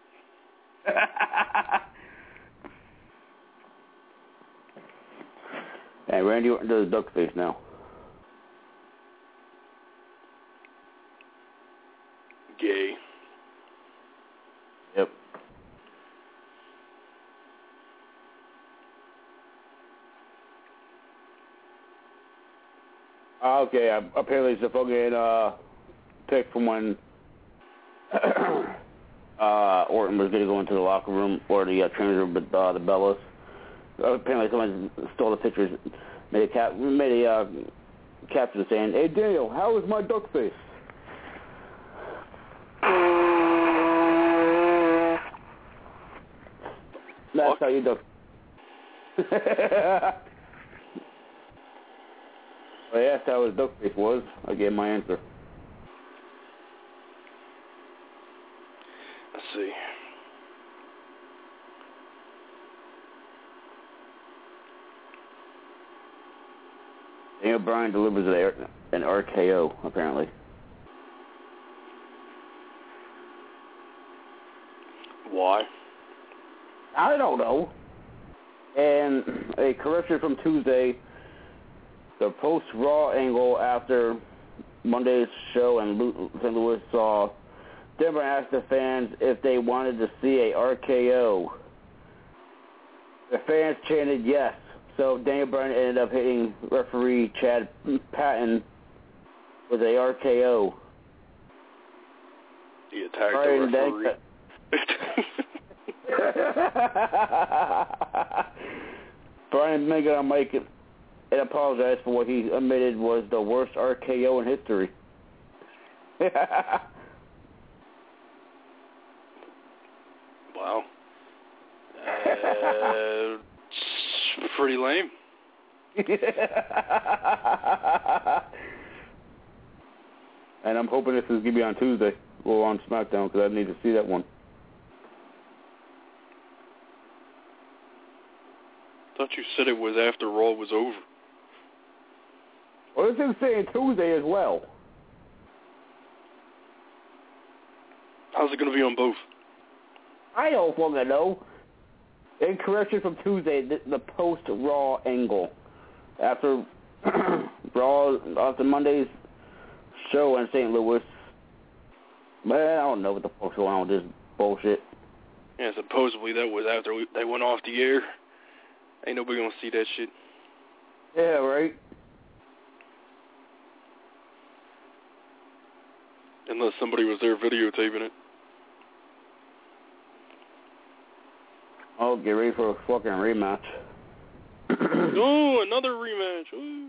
And Randy Orton does duck face now. Gay. Yep. Okay, apparently it's a fucking pick from when Orton was going to go into the locker room or the training room with the Bellas. Apparently someone stole the pictures, made a caption saying, "Hey Daniel, how is my duck face?" That's how you duck. I asked how his duck face was. I gave my answer. Let's see. Daniel Bryan delivers an RKO, apparently. Why? I don't know. And a correction from Tuesday, the post-Raw angle after Monday's show and St. Louis saw Denver asked the fans if they wanted to see a RKO. The fans chanted yes, so Daniel Bryan ended up hitting referee Chad Patton with a RKO. He attacked the referee. Bryan then got on mic and apologized for what he admitted was the worst RKO in history. Wow. Pretty lame. And I'm hoping this is going to be on Tuesday or on SmackDown because I need to see that one. Thought you said it was after Raw was over. Well, this is saying Tuesday as well. How's it going to be on both? I don't fucking know. In correction from Tuesday, the post-Raw angle. After Raw, after Monday's show in St. Louis. Man, I don't know what the fuck's going on with this bullshit. Yeah, supposedly that was after they went off the air. Ain't nobody going to see that shit. Yeah, right? Unless somebody was there videotaping it. Oh, get ready for a fucking rematch. Oh, another rematch. Ooh.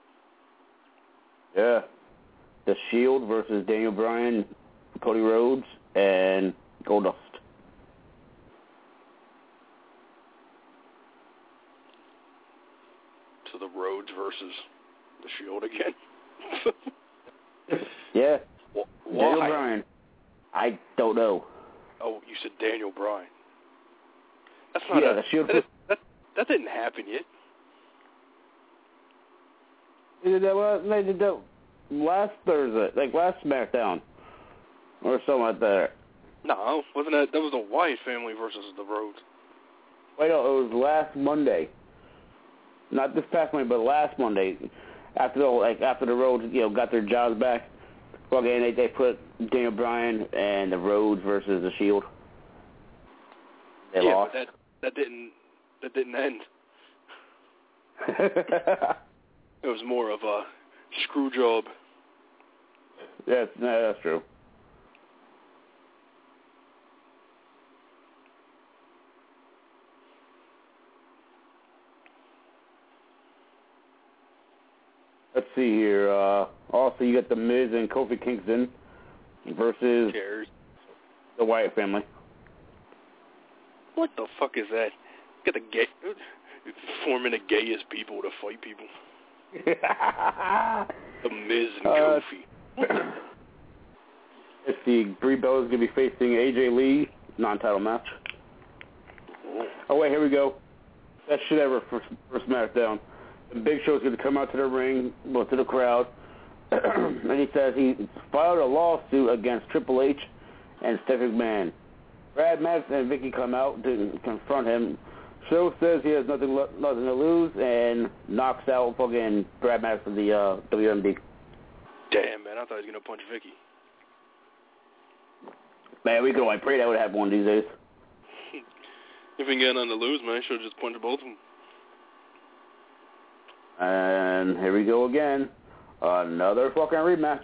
Yeah. The Shield versus Daniel Bryan, Cody Rhodes, and Goldust. So the Rhodes versus the Shield again? Yeah. Why? Daniel Bryan. I don't know. Oh, you said Daniel Bryan. That's not the Shield. That didn't happen yet. They did that last Thursday, like last SmackDown, or something like that. No, wasn't that? That was the Wyatt family versus the Rhodes. Wait, no, it was last Monday. Not this past Monday, but last Monday. After the Rhodes, got their jobs back. Okay, they put Daniel Bryan and the Rhodes versus the Shield. They lost. But that didn't end. It was more of a screw job. Yes, no, that's true. Let's see here. Also, you got The Miz and Kofi Kingston versus the Wyatt family. What the fuck is that? Get forming the gayest people to fight people. The Miz and Kofi. Let's see. Brie Bella's going to be facing AJ Lee, non-title match. Oh, wait, here we go. Best shit ever for SmackDown. The Big Show's going to come out to the ring, to the crowd, and he says he filed a lawsuit against Triple H and Stephanie McMahon. Brad Madison and Vicky come out to confront him. Show says he has nothing to lose and knocks out fucking Brad Madison, the WMD. Damn, man, I thought he was going to punch Vicky. Man, we could only pray that would happen one of these days. If he can get nothing to lose, man, he should have just punched both of them. And here we go again. Another fucking rematch.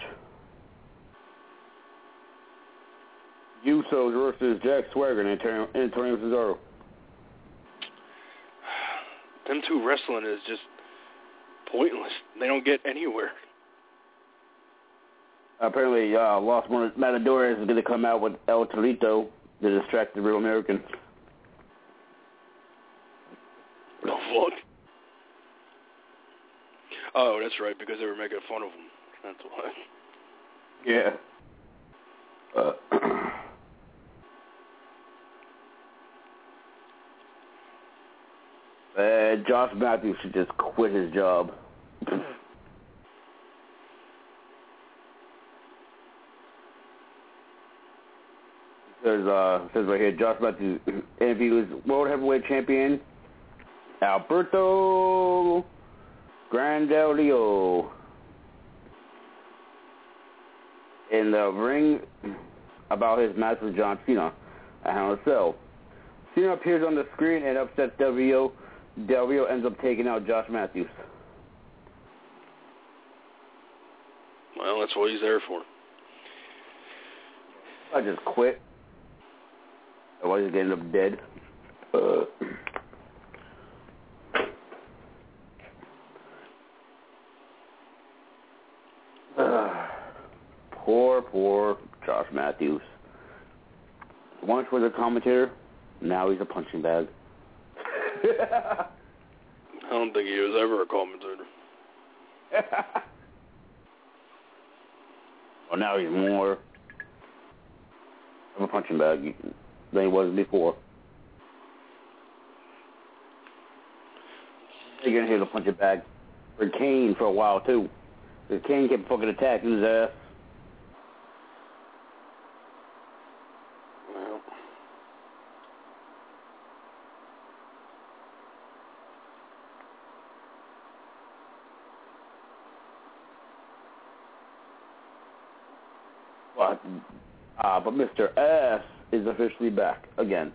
Usos versus Jack Swagger and Antonio Cesaro. Them two wrestling is just pointless. They don't get anywhere. Apparently, Los Matadores is going to come out with El Torito to distract the real Americans. Oh, fuck. Oh, that's right, because they were making fun of him. That's why. Yeah. Josh Matthews should just quit his job. Says right here, Josh Matthews interviews World Heavyweight Champion Alberto Grandelio in the ring about his match with John Cena at Hell in a Cell. Cena appears on the screen and upsets Del Rio. Del Rio ends up taking out Josh Matthews. Well, that's what he's there for. I just quit. Otherwise he's going to end up dead. Poor Josh Matthews. Once was a commentator, now he's a punching bag. I don't think he was ever a commentator. Well, now he's more of a punching bag than he was before. You're going to hear the punching bag for Kane for a while, too. Because Kane kept fucking attacking his ass. But Mr. S is officially back again.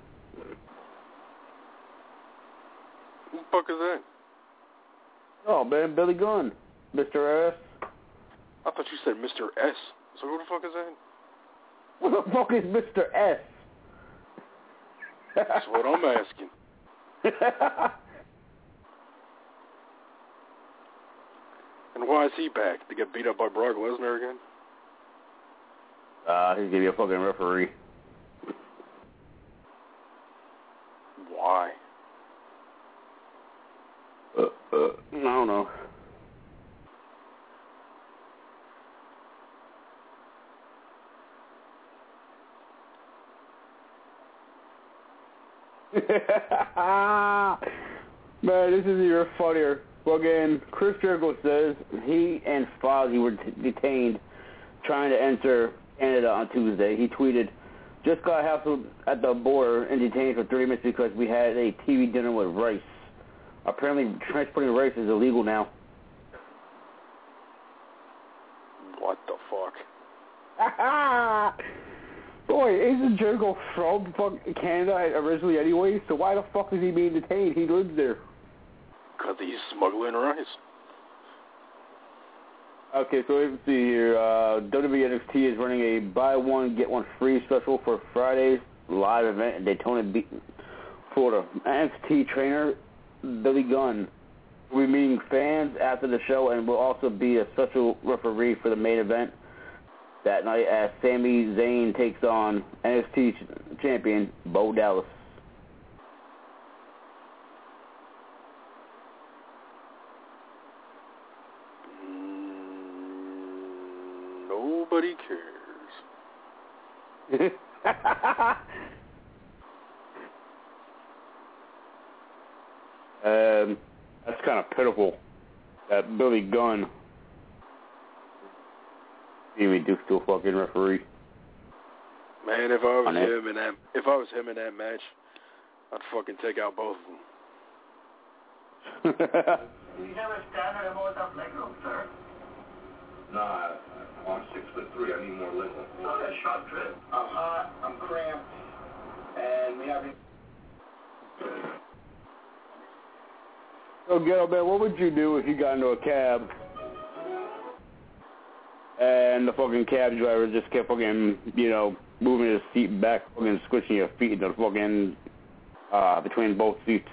Who the fuck is that? Oh, man, Billy Gunn. Mr. S. I thought you said Mr. S. So who the fuck is that? What the fuck is Mr. S? That's what I'm asking. And why is he back? To get beat up by Brock Lesnar again? He's gonna be a fucking referee. Why? I don't know. Man, this is even funnier. Again, Chris Jericho says he and Fozzy were detained trying to enter Canada on Tuesday. He tweeted, "Just got hassled at the border and detained for 30 minutes because we had a TV dinner with rice. Apparently, transporting rice is illegal now." What the fuck? Boy, isn't Jericho from fucking Canada originally anyway? So why the fuck is he being detained? He lives there. Because he's smuggling rice. Okay, so let's see here. WWE NXT is running a buy one, get one free special for Friday's live event in Daytona Beach, Florida. NXT trainer Billy Gunn will be meeting fans after the show and will also be a special referee for the main event that night as Sami Zayn takes on NXT champion Bo Dallas. Nobody cares. That's kind of pitiful that Billy Gunn be reduced to a fucking referee. Man, if I was him in that match, I'd fucking take out both of them. You never stand anymore without leg room, sir? No, I'm 6'3". I need more leg room. Not a short trip. I'm hot, I'm cramped, and we haven't... So, Ghetto Man, what would you do if you got into a cab and the fucking cab driver just kept fucking, moving his seat back, fucking squishing your feet into the fucking, between both seats?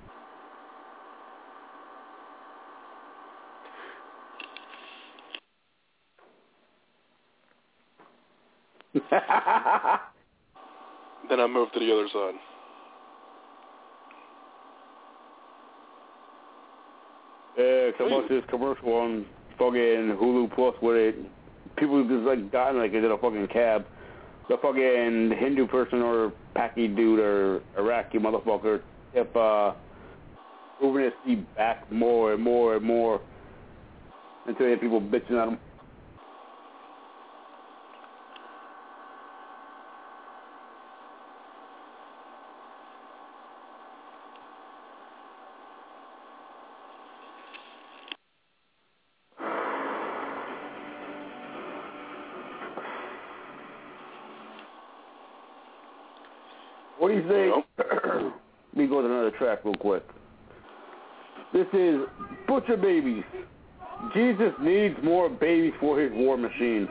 Then I moved to the other side. Yeah, I watched this commercial on fucking Hulu Plus where people just dying like in a fucking cab. The fucking Hindu person or Paki dude or Iraqi motherfucker kept moving his seat back more and more and more until you had people bitching at him. What do you think? Let me go to another track real quick. This is Butcher Babies. Jesus needs more babies for his war machine.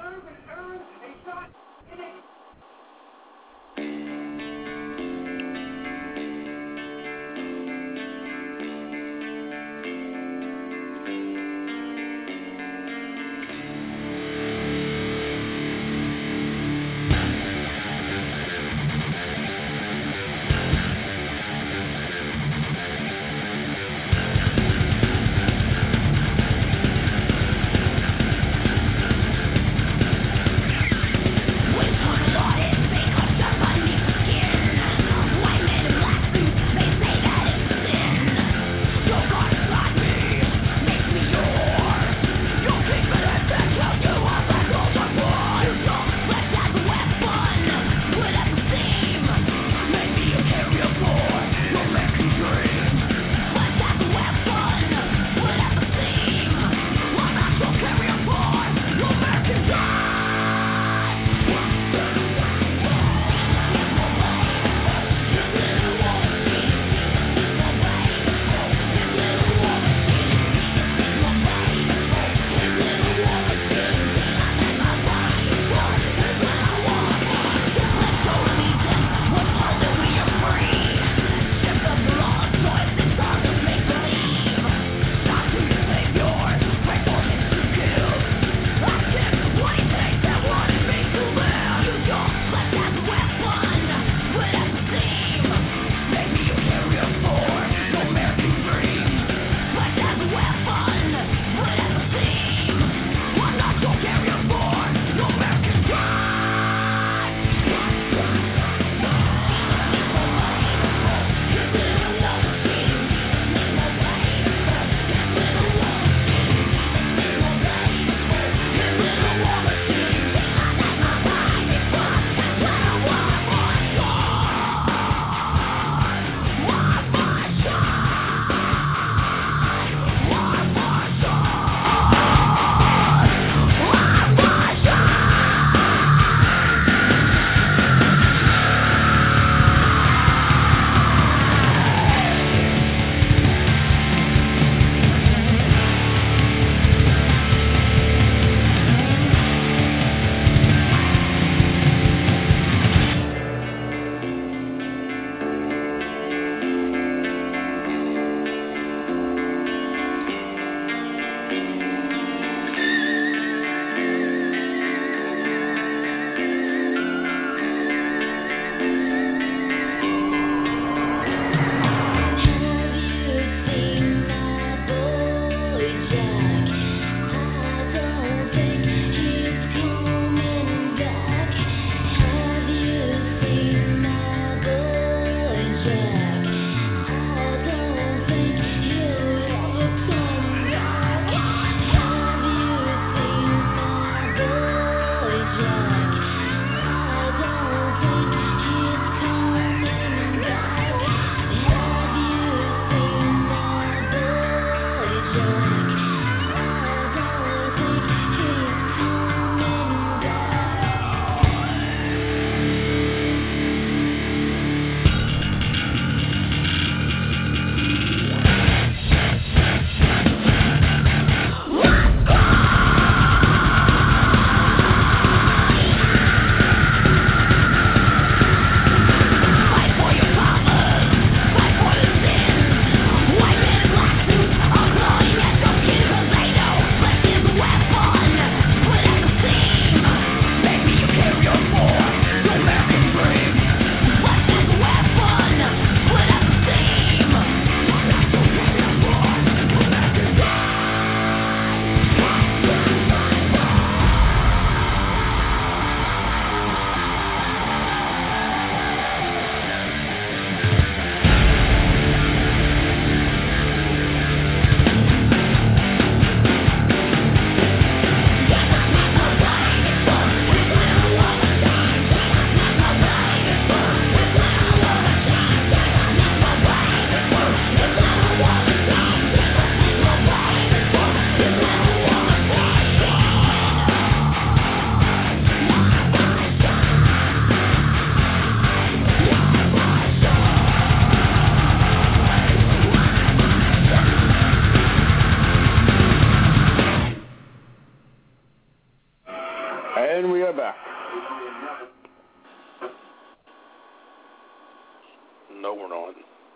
No, we're not.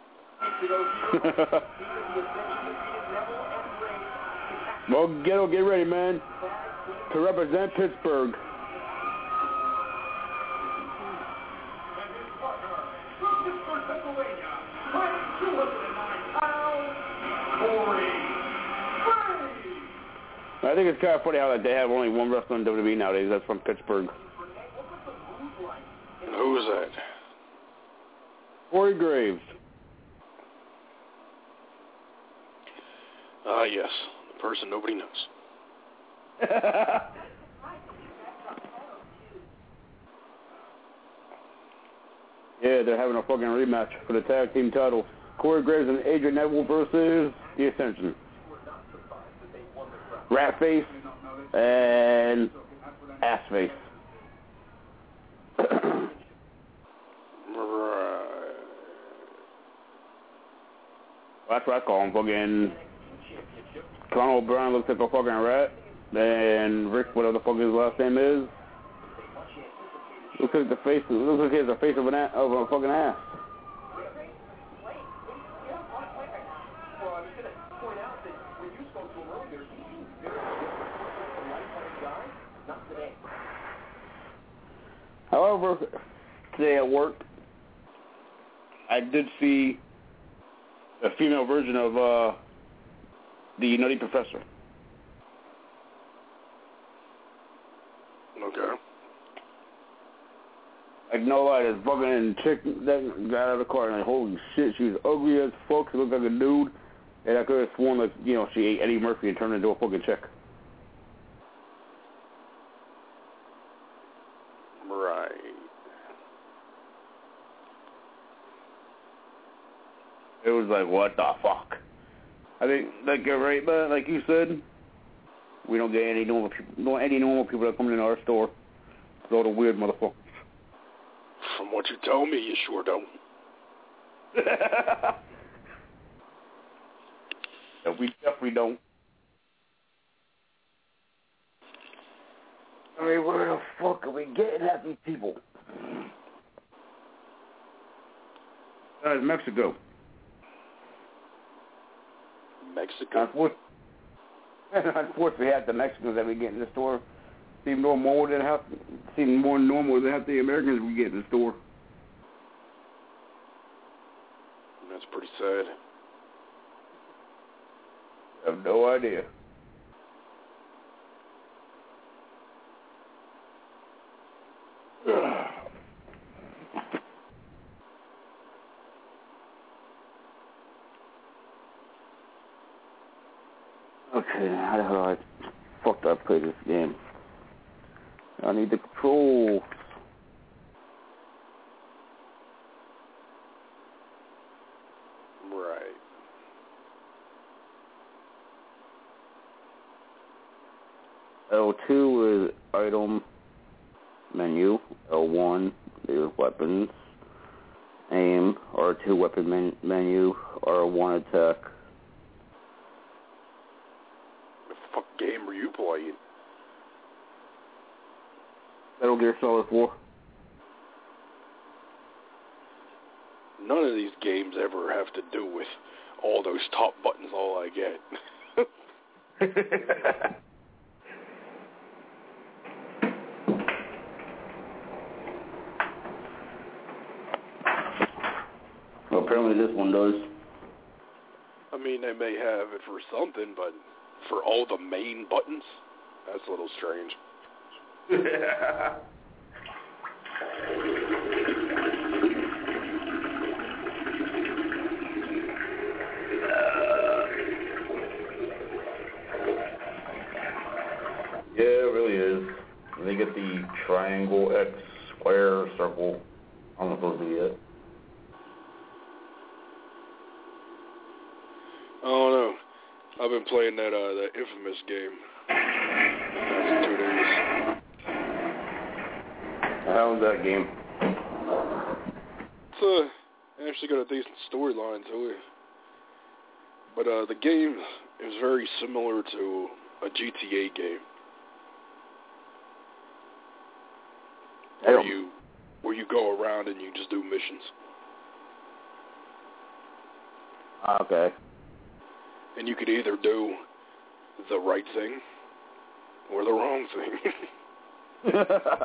Well, Ghetto, get ready, man, to represent Pittsburgh. I think it's kind of funny how they have only one wrestler in WWE nowadays. That's from Pittsburgh. Who is that? Corey Graves. Yes. The person nobody knows. Yeah, they're having a fucking rematch for the tag team title. Corey Graves and Adrian Neville versus The Ascension. Ratface and Assface. That's what I call him. Fucking Conor O'Brien looks like a fucking rat. And Rick, whatever the fuck his last name is, looks like the face. Looks like he has the face of a fucking ass. However, today at work, I did see a female version of the Nutty Professor. Okay. Like, no lie, this fucking chick that got out of the car and like, holy shit, she was ugly as fuck. She looked like a dude. And I could have sworn like, you know, she ate Eddie Murphy and turned into a fucking chick. Right. It was like, what the fuck? I think, like, you're right, but like you said, we don't get any normal people that come into our store. It's all the weird motherfuckers. From what you tell me, you sure don't. Yeah, we definitely don't. I mean, where the fuck are we getting at these people? That is Mexico. Mexico? Unfortunately, half the Mexicans that we get in the store seem more normal than half the Americans we get in the store. That's pretty sad. I have no idea. Okay, how the hell I fucked up play this game? I need the controls. Right. L2 is item menu. L1 is weapons. Aim. R2 weapon menu. R1 attack. What the fuck game were you playing? Metal Gear Solid 4. None of these games ever have to do with all those top buttons all I get. Well, apparently this one does. I mean, they may have it for something, but for all the main buttons, that's a little strange. Yeah, it really is. They get the triangle, X, square, circle. I don't know if those do yet. I don't know. I've been playing that Infamous game. That's 2 days. How's that game? It's actually got a decent storyline to it. But the game is very similar to a GTA game. Where you go around and you just do missions. Okay. And you could either do the right thing or the wrong thing.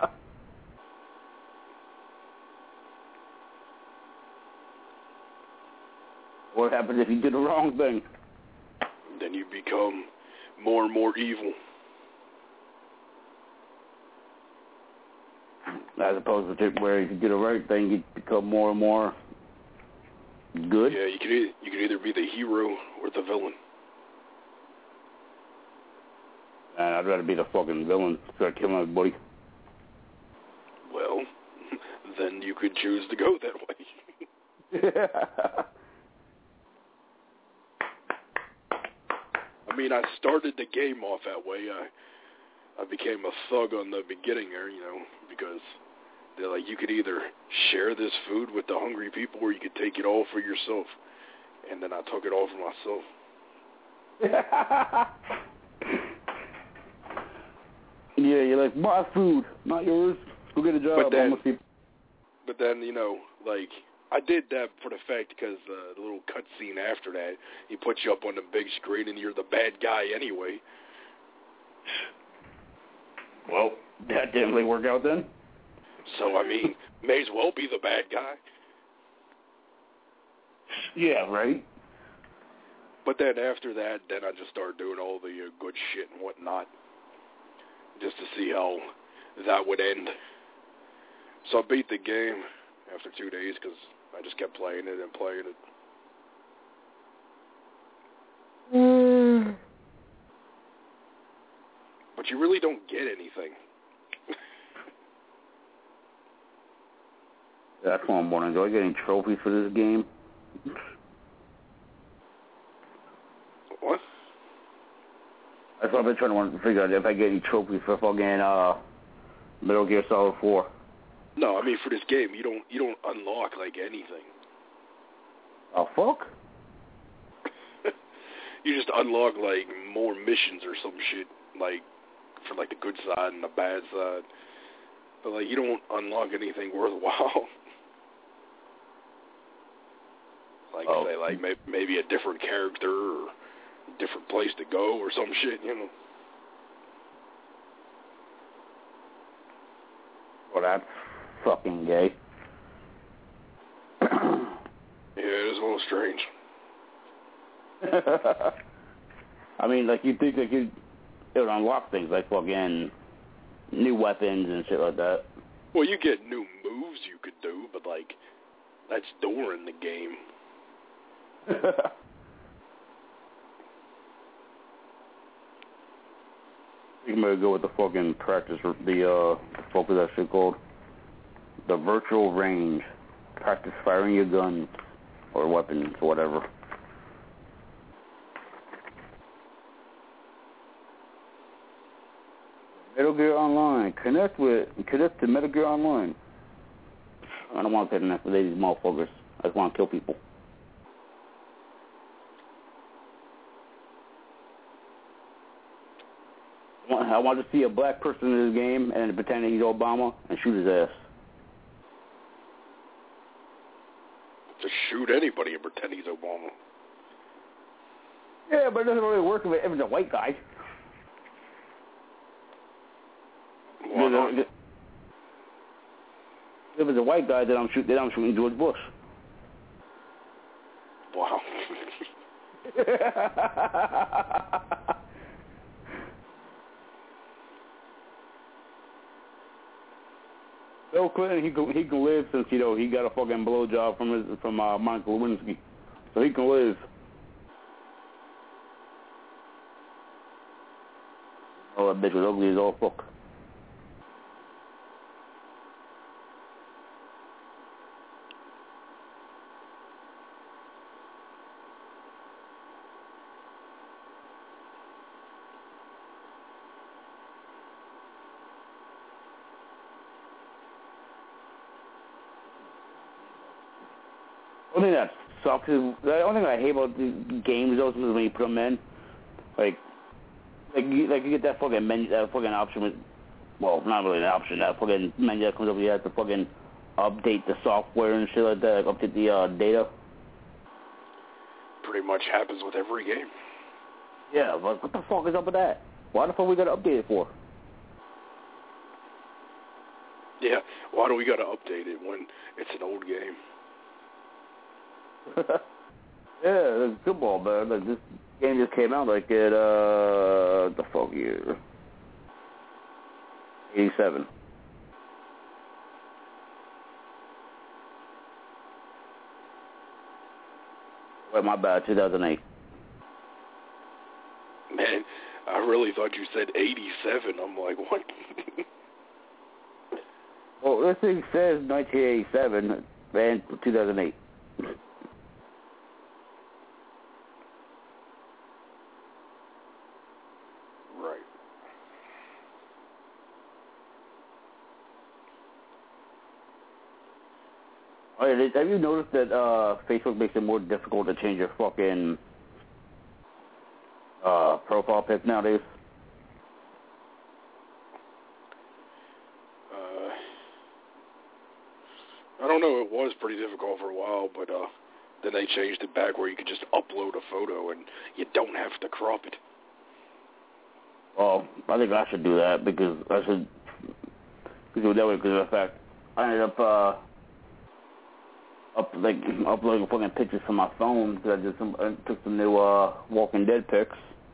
What happens if you do the wrong thing? Then you become more and more evil. As opposed to where if you do the right thing, you become more and more good. Yeah, you could either be the hero or the villain. And I'd rather be the fucking villain, start killing everybody. Well, then you could choose to go that way. I mean, I started the game off that way. I became a thug on the beginning there, because they're like, you could either share this food with the hungry people or you could take it all for yourself. And then I took it all for myself. Yeah, you're like, my food, not yours. Go get a job. But then, I did that for the fact because the little cutscene after that, he puts you up on the big screen and you're the bad guy anyway. Well, that didn't really work out then. So, I mean, may as well be the bad guy. Yeah, right. But then after that, then I just started doing all the good shit and whatnot, just to see how that would end. So I beat the game after 2 days because I just kept playing it and playing it. But you really don't get anything. That's what I'm wondering. Do I get any trophies for this game? What? That's what I've been trying to figure out, if I get any trophies for fucking Metal Gear Solid 4. No, I mean for this game, you don't unlock anything. Oh fuck! You just unlock more missions or some shit, for the good side and the bad side. But you don't unlock anything worthwhile. Say maybe a different character or a different place to go or some shit, Well, that's fucking gay. Yeah, it is a little strange. I mean, you'd think it would unlock things like fucking new weapons and shit like that. Well, you get new moves you could do, but that's during the game. You can maybe go with the fucking practice, the fuck is that shit called? The virtual range. Practice firing your gun or weapons or whatever. Metal Gear Online. Connect to Metal Gear Online. I don't want to connect with these motherfuckers. I just want to kill people. I want to see a black person in this game and pretend that he's Obama and shoot his ass. Just shoot anybody and pretend he's Obama. Yeah, but it doesn't really work if it's a white guy. Why not? If it's a white guy, then I'm shooting George Bush. Wow. Bill Clinton, he can live since he got a fucking blowjob from Monica Lewinsky, so he can live. Oh, that bitch was ugly as all fuck. The only thing that sucks is, the only thing I hate about the games though is when you put them in, you get that fucking menu, that fucking option with, well, not really an option, that fucking menu that comes up, you have to fucking update the software and shit like that, update the data. Pretty pretty much happens with every game. Yeah, but what the fuck is up with that? Why the fuck we got to update it for? Yeah, why do we got to update it when it's an old game? Yeah, it's football, man. Like, this game just came out like at, the fuck year? 87. Wait, my bad, 2008. Man, I really thought you said 87. I'm like, what? Well, this thing says 1987 and 2008. Right. Oh, yeah, have you noticed that Facebook makes it more difficult to change your fucking profile pic nowadays? I don't know, it was pretty difficult for a while, but then they changed it back where you could just upload a photo and you don't have to crop it. Well, I think I should do that because I should do it that way because of the fact I ended up uploading fucking pictures from my phone because I took some new Walking Dead pics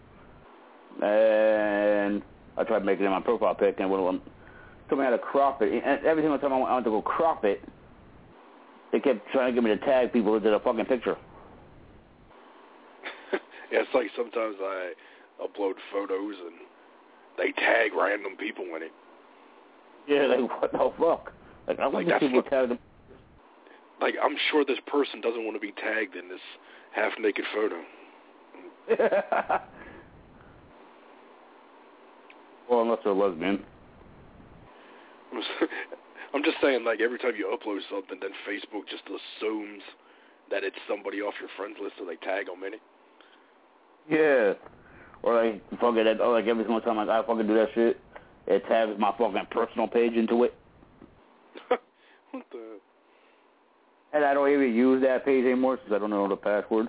and I tried making it my profile pic and when told me how to crop it and every single time I went to go crop it, they kept trying to get me to tag people into the fucking picture. Yeah, it's like sometimes I upload photos and they tag random people in it. Yeah, like, what the fuck? Like, I want to see people tag them. Like, I'm sure this person doesn't want to be tagged in this half-naked photo. Well, unless they're lesbian. I'm just saying, like, every time you upload something, then Facebook just assumes that it's somebody off your friends list, so they tag them in it. Yeah. Or, like, fucking, like, every single time I fucking do that shit, it tags my fucking personal page into it. What the... And I don't even use that page anymore since I don't know the password.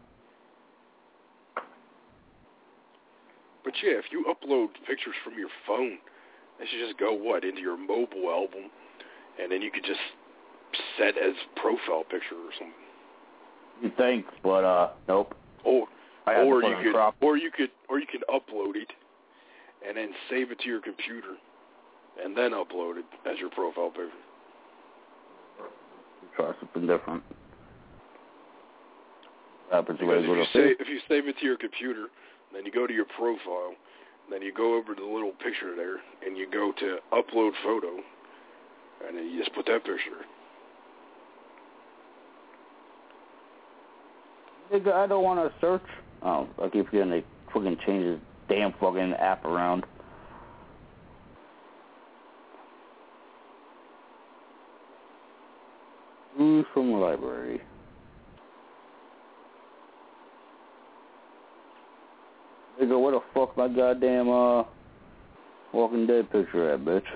But, yeah, if you upload pictures from your phone, they should just go, into your mobile album, and then you could just set as profile picture or something. You think, but nope. Or you could upload it and then save it to your computer and then upload it as your profile picture. Try something different. If you save it to your computer, then you go to your profile, then you go over to the little picture there, and you go to upload photo, and then you just put that picture. Nigga, I don't want to search. Oh, I keep forgetting they fucking change this damn fucking app around. Who's from the library? Nigga, where the fuck my goddamn Walking Dead picture at, bitch?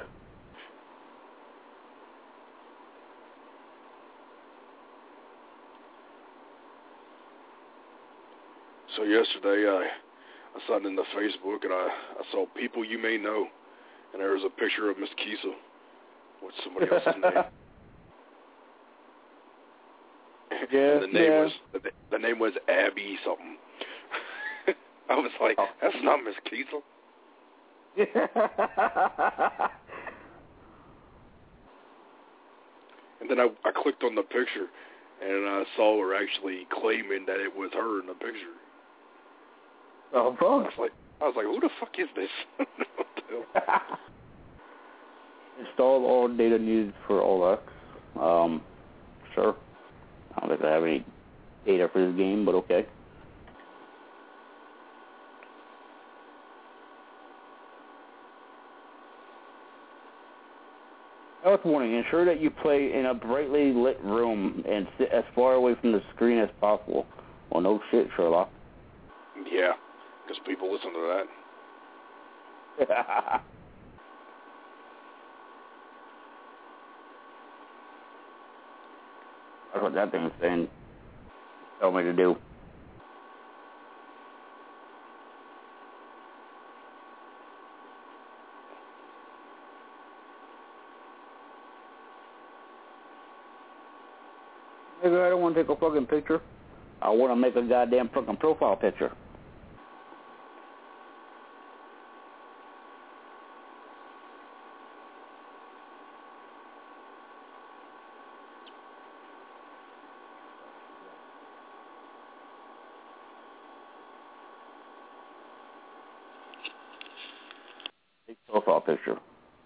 So yesterday I signed into Facebook and I saw people you may know, and there was a picture of Miss Kiesel with somebody else's name. Yeah, the name was Abby something. I was like, that's not Miss Kiesel. And then I clicked on the picture, and I saw her actually claiming that it was her in the picture. Oh, fuck. I was like, who the fuck is this? What the hell? Install all data needed for OLX. Sure. I don't think I have any data for this game, but okay. Health warning. Ensure that you play in a brightly lit room and sit as far away from the screen as possible. Well, no shit, Sherlock. Yeah, because people listen to that. That's what that thing's saying. Tell me to do. Nigga, I don't want to take a fucking picture. I want to make a goddamn fucking profile picture. Profile picture.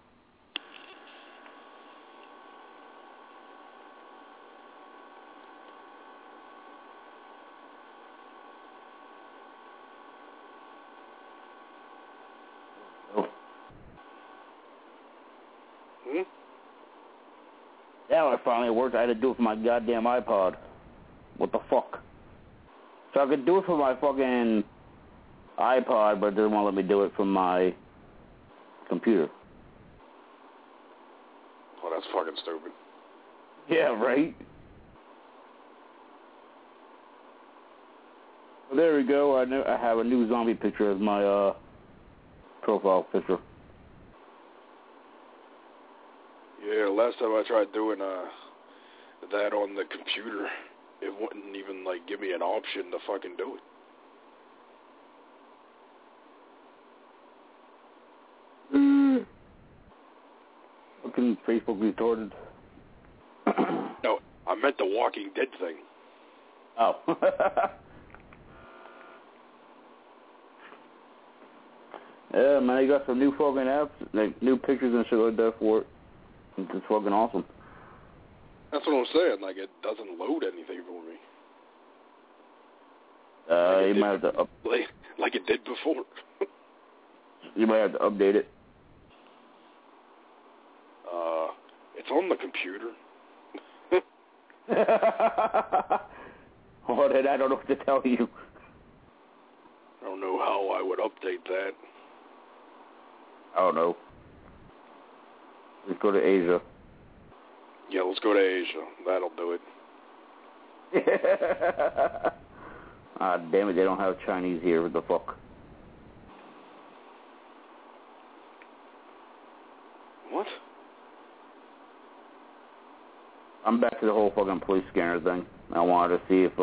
Yeah, it finally worked. I had to do it for my goddamn iPod. What the fuck? So I could do it for my fucking iPod, but it didn't want to let me do it from my computer. Oh, that's fucking stupid. Yeah, right? Well, there we go. I have a new zombie picture as my profile picture. Yeah, last time I tried doing that on the computer, it wouldn't even like give me an option to fucking do it. Fucking Facebook retorted. No, I meant the Walking Dead thing. Oh. Yeah, man, you got some new fucking apps, like new pictures and shit like that for it. It's fucking awesome. That's what I'm saying. Like, it doesn't load anything for me. You might have to like it did before. You might have to update it. It's on the computer. Well, then I don't know what to tell you. I don't know how I would update that. I don't know. Let's go to Asia. Yeah, let's go to Asia. That'll do it. Ah, damn it, they don't have Chinese here. What the fuck? What? I'm back to the whole fucking police scanner thing. I wanted to see if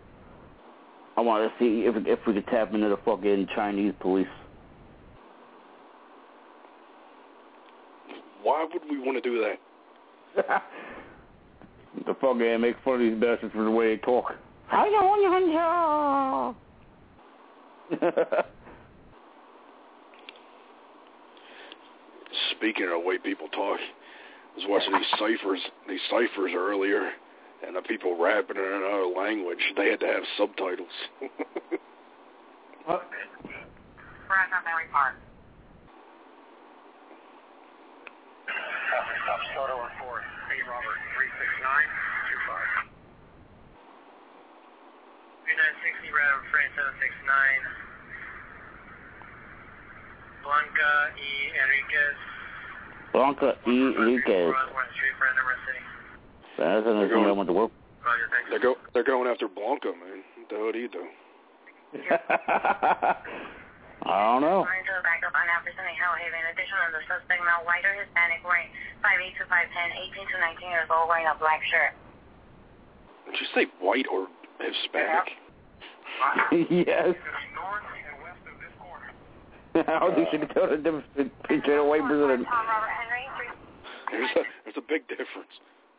we could tap into the fucking Chinese police. Why would we want to do that? The fucking make fun of these bastards for the way they talk. Speaking of the way people talk, I was watching these ciphers earlier, and the people rapping in another language, they had to have subtitles. What? Berry Park. Stop Soto on 4. Hey, Robert, 36925. 3960, Radar Frame 769. Blanca E. Enriquez. Blanca E. Enriquez. That's another thing I went to work. They're going after Blanca, man. What the hell do you do? I don't know. According to the backup on African and Hellhaven, in addition to the suspect, male, white or Hispanic, wearing 5'8" to 5'10", 18 to 19 years old, wearing a black shirt. Did you say white or Hispanic? Yes. North and west of this corner. How do you tell the difference between a white person and... Robert Henry, There's a big difference.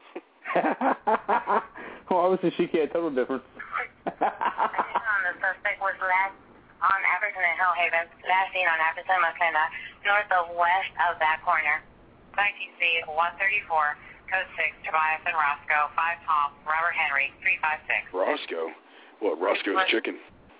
Well, obviously she can't tell the difference. the suspect was last on African and Hellhaven, last seen on African and McKenna, north of west of that corner. 19C 134, code 6, Tobias and Roscoe, 5 Tom, Robert Henry, 356. Roscoe? What, Roscoe's chicken?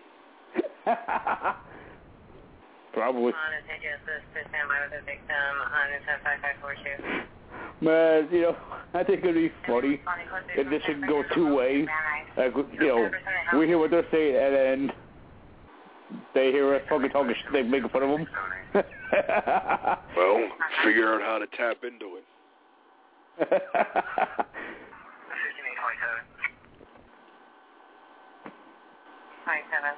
Probably. On a stand by with the victim on the 105542. Man, you know, I think it'd be funny if this should go two ways. Like, you know, we hear what they're saying, and then they hear us fucking talking shit, they make fun of them. Well, figure out how to tap into it. 27.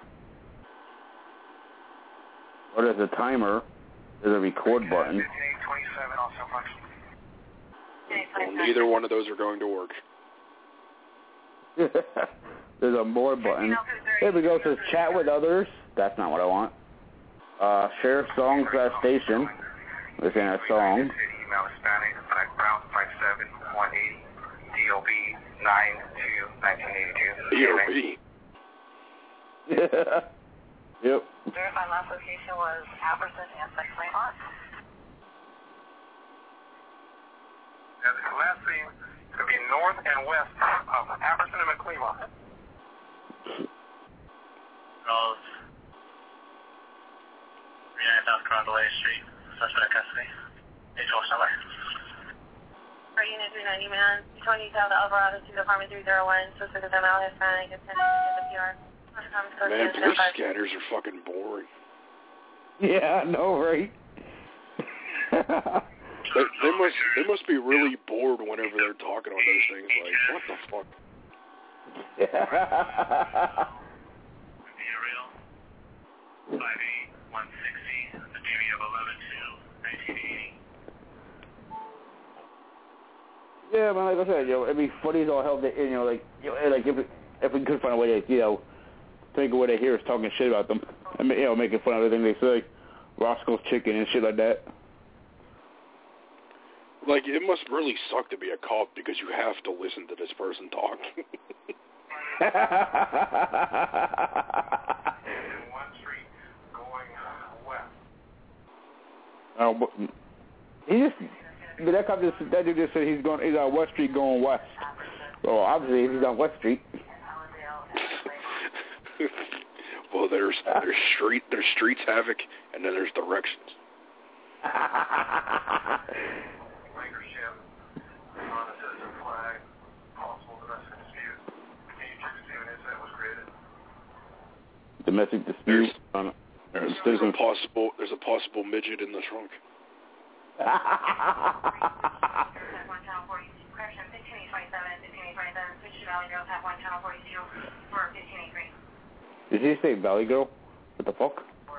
What is the timer? There's a record button. 27 also functions. Well, neither one of those are going to work. There's a more button. Here we go. It says chat with others. That's not what I want. Share songs at station. We're saying a song. Email Hispanic, Black Brown 57180, DOB 9/2/1982. DOB. Yep. Verified last location was Alberton and Claymont. Now, this last scene could be north and west of Alberton and McClellan. Those 39 South Carondelet Street, suspect custody. 812 number. For Unit 390 man, 20 South Alvarado to Department 301, suspect is ML Hispanic, attending the PR. Man, police scanners are fucking boring. Yeah, I know, right? They must be really bored whenever they're talking on those things. Like, what the fuck? Real 58160, the TV of 11/2/1980. Yeah, man, like I said, it'd be funny as all hell that, like if we could find a way to, take away they hear us talking shit about them, and making fun of everything they say, Roscoe's Chicken and shit like that. Like, it must really suck to be a cop because you have to listen to this person talk. One street going west. Oh, but that dude just said he's on West Street going west. Well, obviously he's on West Street. Well, there's streets havoc, and then there's directions. Rangership, non-citizen flag, possible domestic dispute. Can you check to see when incident was created? Domestic dispute. There's a possible midget in the trunk. Did he say Valley Girl? What the fuck?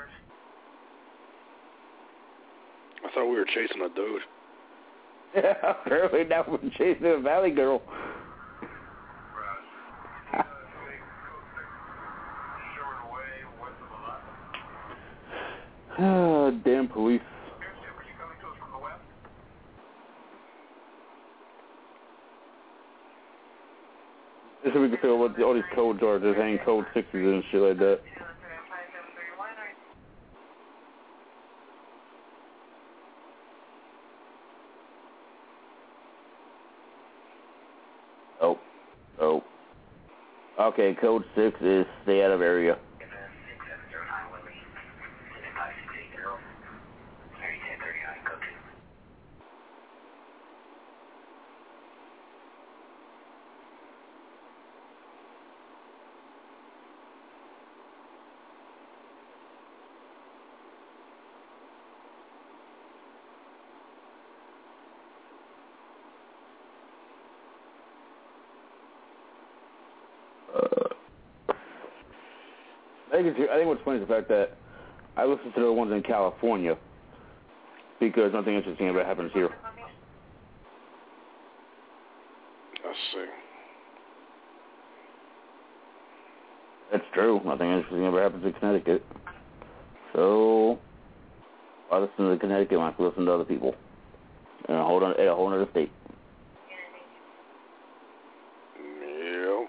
I thought we were chasing a dude. Apparently now we're chasing a Valley Girl. Damn police. This is we can feel what all these codes are. Just hang code 60s and shit like that. Oh. Okay, code 6 is stay out of area. I think what's funny is the fact that I listen to the ones in California because nothing interesting ever happens here. Let's see. That's true. Nothing interesting ever happens in Connecticut. So I listen to the Connecticut one. I listen to other people in a whole other state. Yep.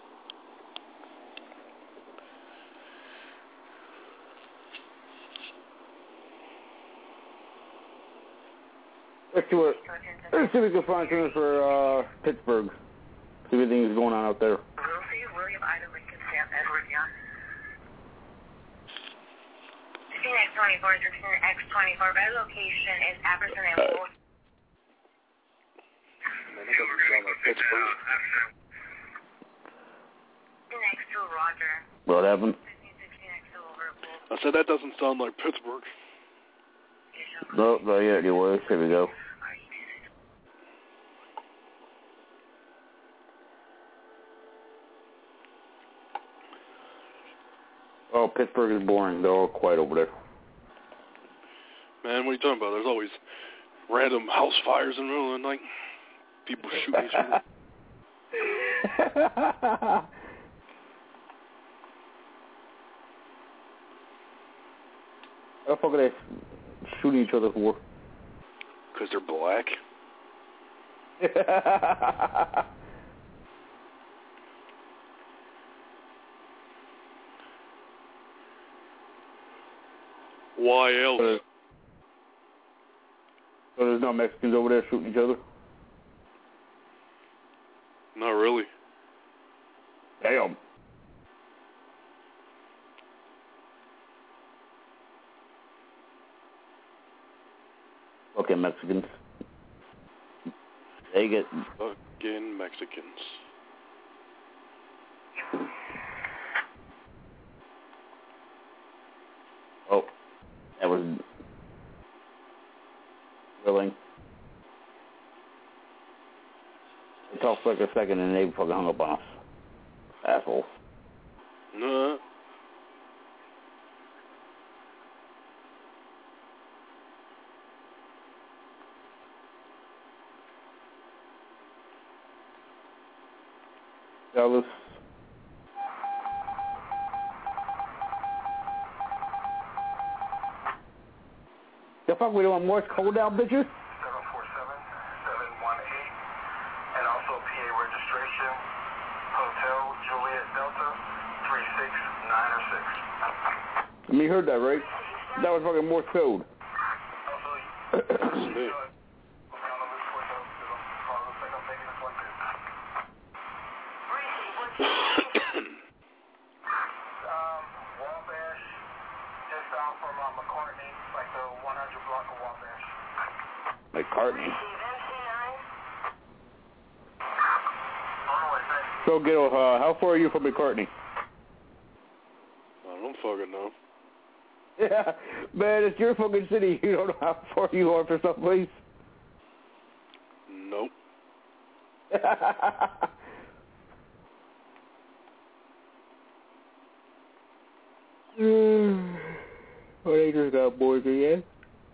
Let's see if we can find something for Pittsburgh. See what things going on out there. William Ida Lincoln Sam Edward Young. 16X24 to 16X24. By location is Apperson and Wood. That doesn't sound like Pittsburgh. 16X2 Roger. What happened? 16X2 over Bull. I said that doesn't sound like Pittsburgh. No, yeah, it was. Here we go. Oh, Pittsburgh is boring. They're all quiet over there. Man, what are you talking about? There's always random house fires in the middle of the night. People shooting each other. What the fuck are they shooting each other for? Because they're black. Why else? So there's no Mexicans over there shooting each other? Not really. Damn. Okay, Mexicans. They get... Fucking Mexicans. Oh, that was... willing. They talked for like a second and they fucking hung up on us. Asshole. Nah. Dallas. The fuck we doing Morse code now, bitches? 747-718, and also PA registration, Hotel Juliet Delta 36906. I mean, you heard that, right? That was fucking Morse code. Wabash, just out from McCartney, like the 100 block of Wabash. McCartney. On So, Ghetto, how far are you from McCartney? I don't fucking know. Yeah, man, it's your fucking city. You don't know how far you are for someplace. Nope. What acres got boys again?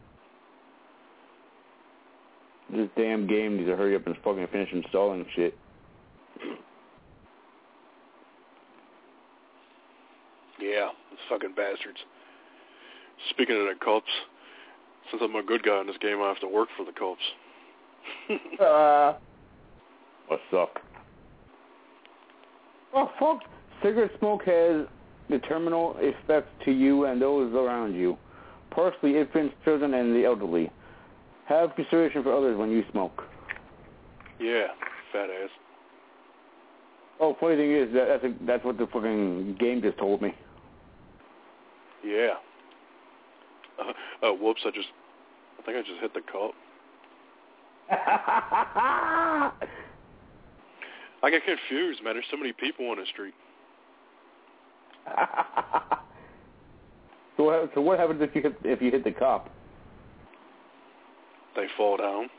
This damn game needs to hurry up and fucking finish installing shit. Yeah, those fucking bastards. Speaking of the cops, since I'm a good guy in this game, I have to work for the cops. What suck? Oh, fuck. Cigarette smoke has detrimental effects to you and those around you, particularly infants, children, and the elderly. Have consideration for others when you smoke. Yeah, fat ass. Oh, funny thing is, that's what the fucking game just told me. Yeah. Whoops, I think I just hit the cop. I get confused, man. There's so many people on the street. So what happens if you hit the cop? They fall down.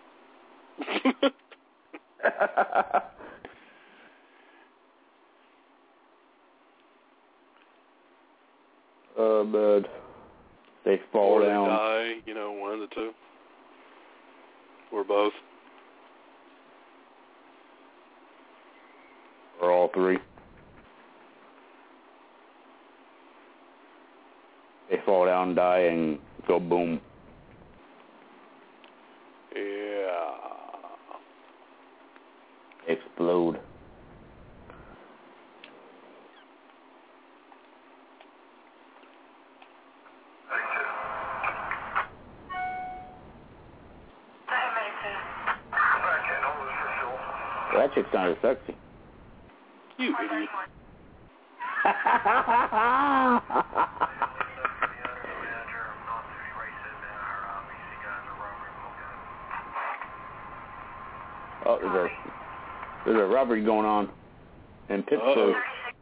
Man. They fall or down. Or they die, one of the two. Or both. Or all three. They fall down, die, and go boom. Yeah. Explode. That chick's not as sexy. You idiot. Oh, there's a robbery going on in Pittsburgh. Uh-oh.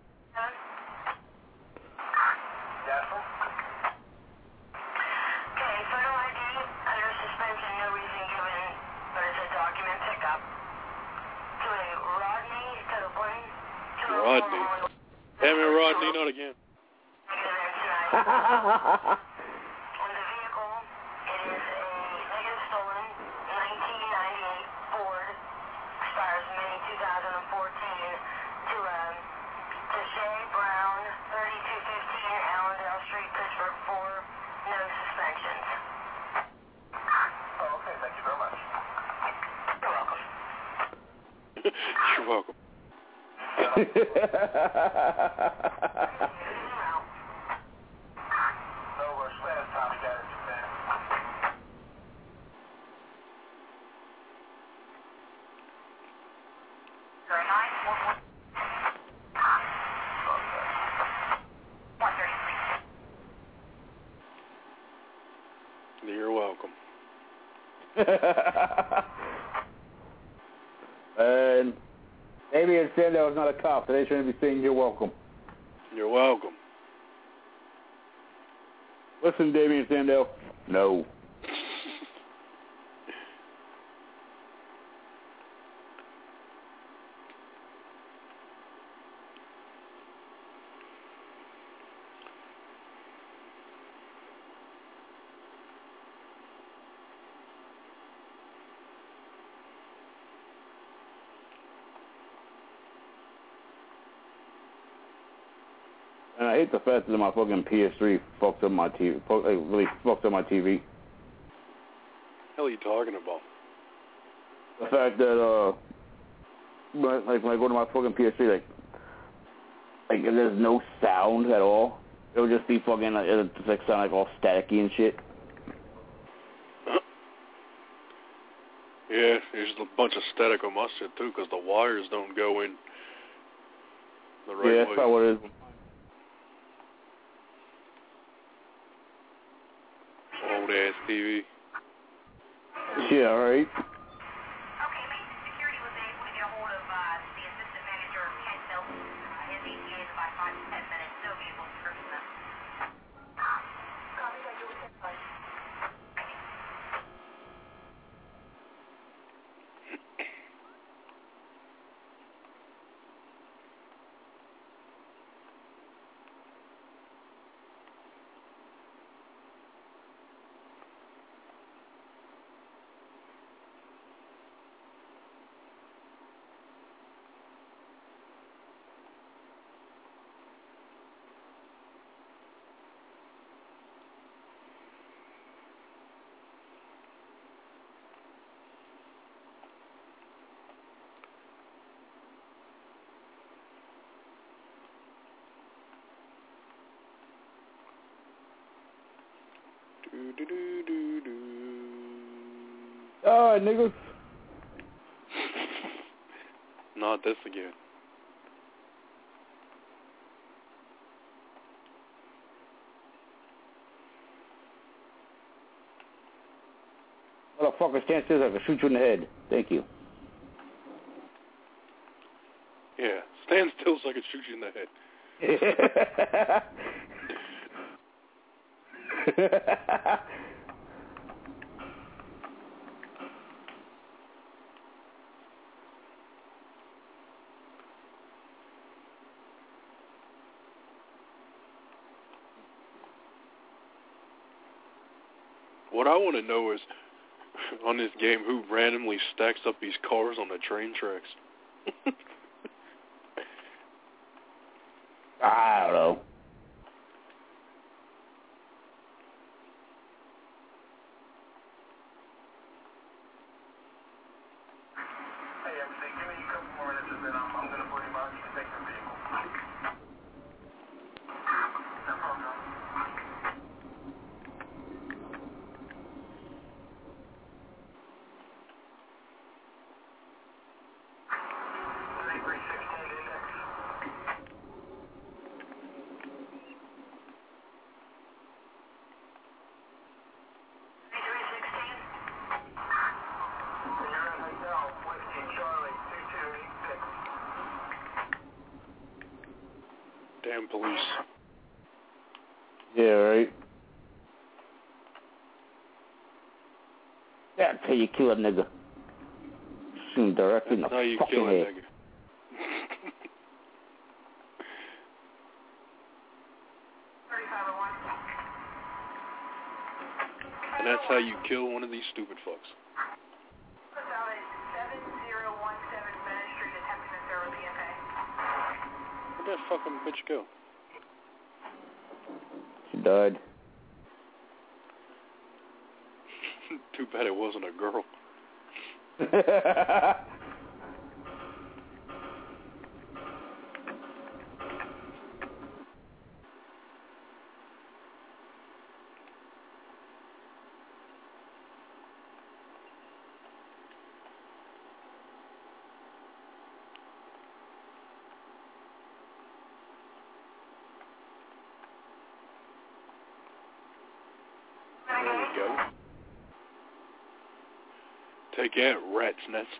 Rodney. Damn it, Rodney, not again. On the vehicle, it is a negative stolen 1998 Ford, expires May 2014, You're welcome. And Damien Sandow is not a cop, so they shouldn't be saying you're welcome. You're welcome. Listen, Damien Sandow. No. And I hate the fact that my fucking PS3 fucked up my TV. Really fucked up my TV. What are you talking about? The fact that when I go to my fucking PS3, like there's no sound at all. It'll just be fucking it'll just like sound like all staticky and shit. Yeah, there's a bunch of static on my shit too, because the wires don't go in the right way. Yeah, that's probably what it is. Old ass TV. Yeah, right. Okay, Mason Security was able to get a hold of the assistant manager of Kent Milton. His ETA is about 5 to 10 minutes. No vehicle description them. Copy that, you're within sight. Alright, niggas. Not this again. Motherfucker, stand still, I can shoot you in the head. Thank you. Yeah, stand still so I can shoot you in the head. What I want to know is, on this game, who randomly stacks up these cars on the train tracks? I don't know. Hey, MC, give me a couple more minutes and then I'm going to put him out. You can take the vehicle. No problem. 3316 index. Damn police. Yeah, right. That's how you kill a nigga. Shoot him directly in the That's how you fucking kill a head. nigga. And that's how you kill one of these stupid fucks. Where'd that fucking bitch go? She died. Too bad it wasn't a girl. There we go. Take that, rat's nest.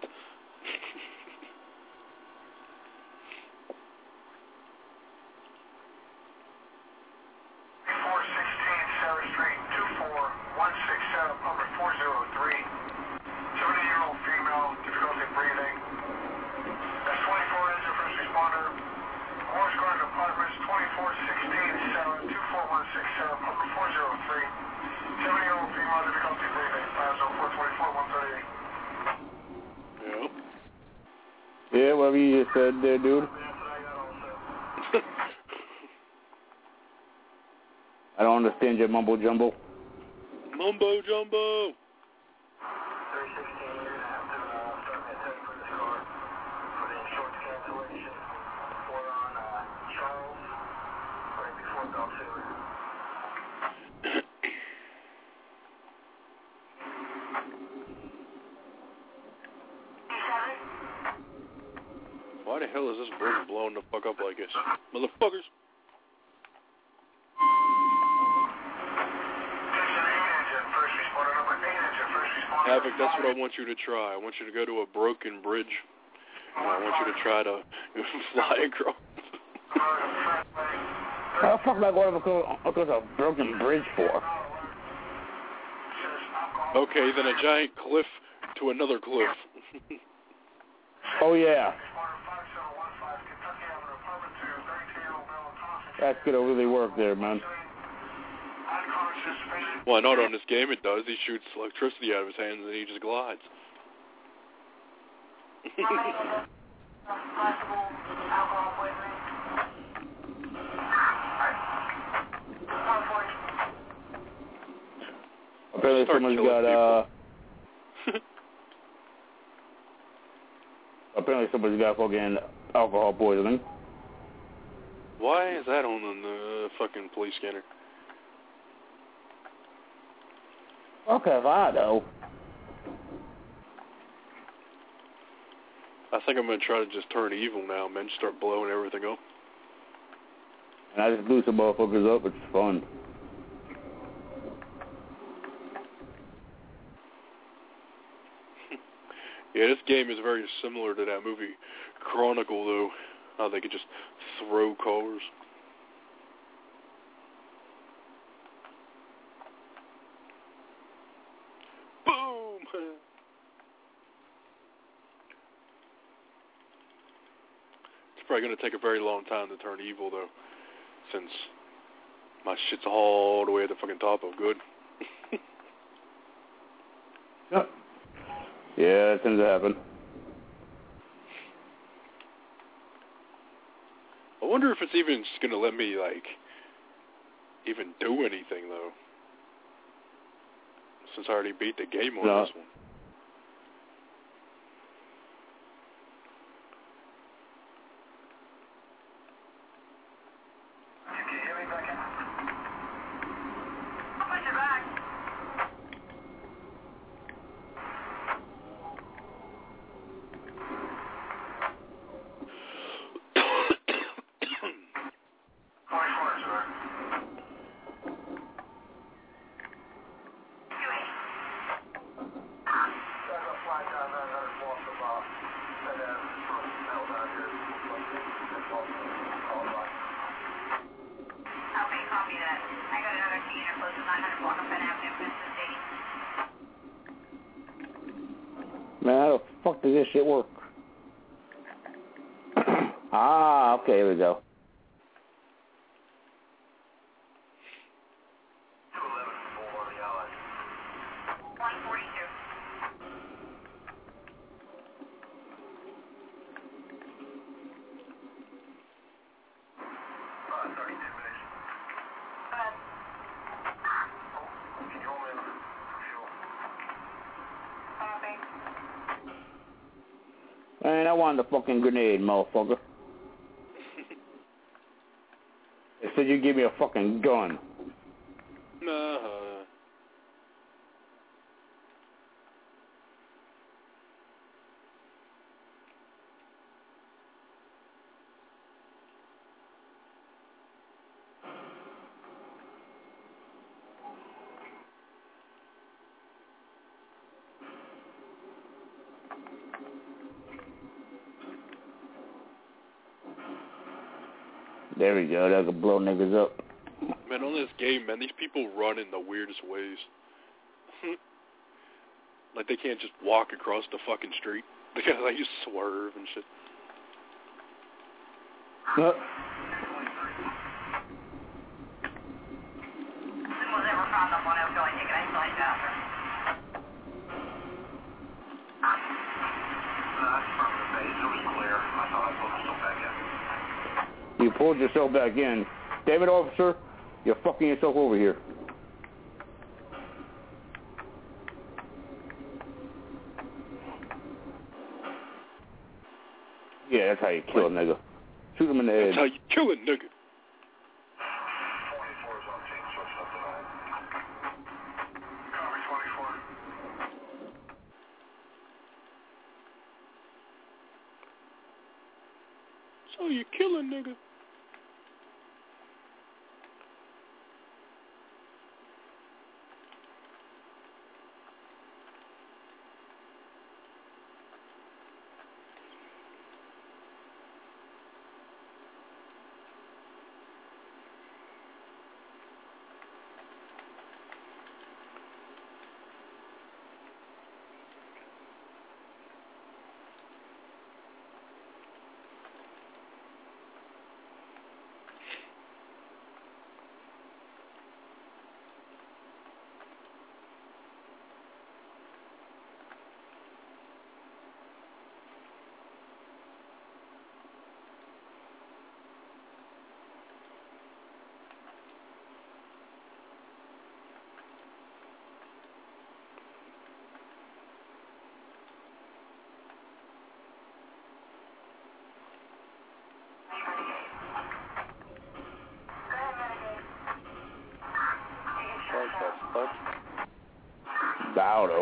70-year-old female, difficulty breathing. That's 24 is your first responder. Morris Garden Apartments, 2416 24167, number 403. 70-year-old female, difficulty breathing. 50424 138. Yep. Yeah, whatever you just said there, dude. I don't understand your mumbo jumbo. Mumbo jumbo. 316, you're going to have to start me a tag for this car for the insurance cancellation. We're on Charles, right before Bell Sailor. Why the hell is this bridge blowing the fuck up like this? Motherfuckers. Havoc, that's what I want you to try. I want you to go to a broken bridge. And I want you to try to fly across. How the fuck am I going across a broken bridge for? Okay, then a giant cliff to another cliff. Oh, yeah. That's gonna really work there, man. Why not on this game? It does. He shoots electricity out of his hands and he just glides. Apparently someone's got, apparently somebody's got fucking alcohol poisoning. Why is that on the fucking police scanner? Okay, if I know. I think I'm going to try to just turn evil now, man. Just start blowing everything up. And I just blew some motherfuckers up. It's fun. Yeah, this game is very similar to that movie Chronicle, though. How they could just throw cars. Boom! It's probably going to take a very long time to turn evil, though, since my shit's all the way at the fucking top of good. Yep. Yeah, that tends to happen. I wonder if it's even just going to let me, like, even do anything, though. Since I already beat the game on this one. Man, how the fuck does this shit work? Ah, okay, here we go. Man, I wanted the fucking grenade, motherfucker. They said you give me a fucking gun. There we go. That could blow niggas up. Man, on this game, man, these people run in the weirdest ways. Like, they can't just walk across the fucking street. They gotta, like, just swerve and shit. You pulled yourself back in. David, officer, you're fucking yourself over here. Yeah, that's how you kill a nigga. Shoot him in the head. That's how you kill a nigga. So you kill a nigga. Baudo.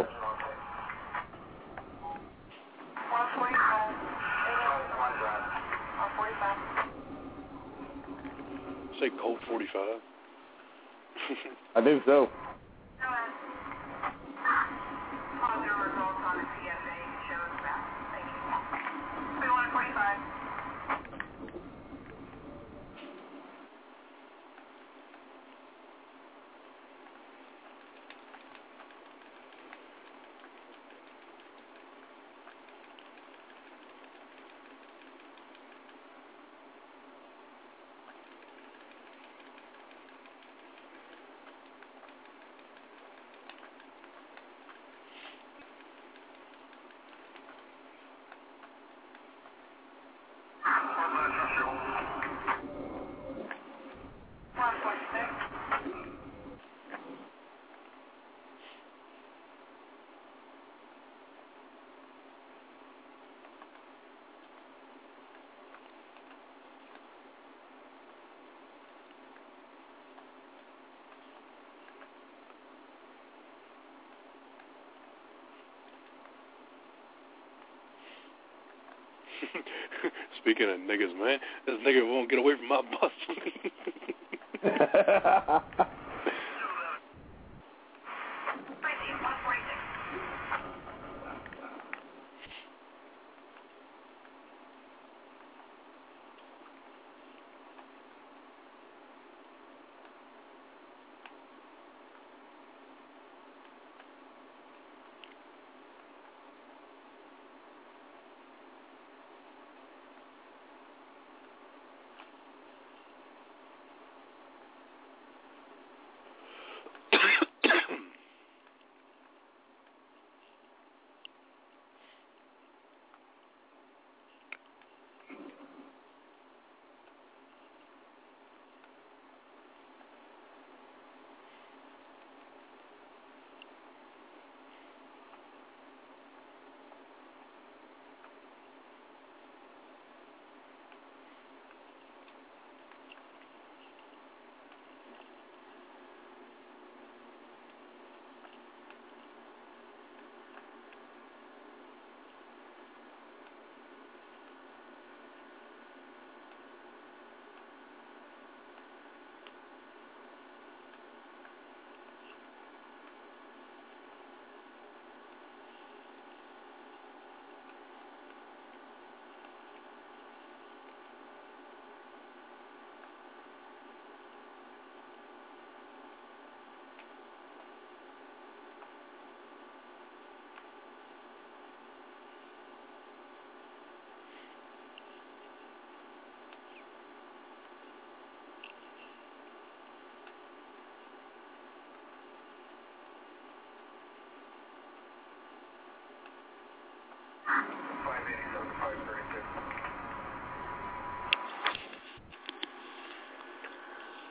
Say Colt 45. I think so. Speaking of niggas, man, this nigga won't get away from my bus.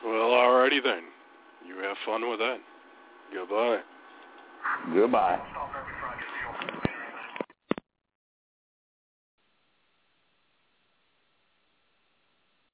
Well, alrighty then. You have fun with that. Goodbye. Goodbye.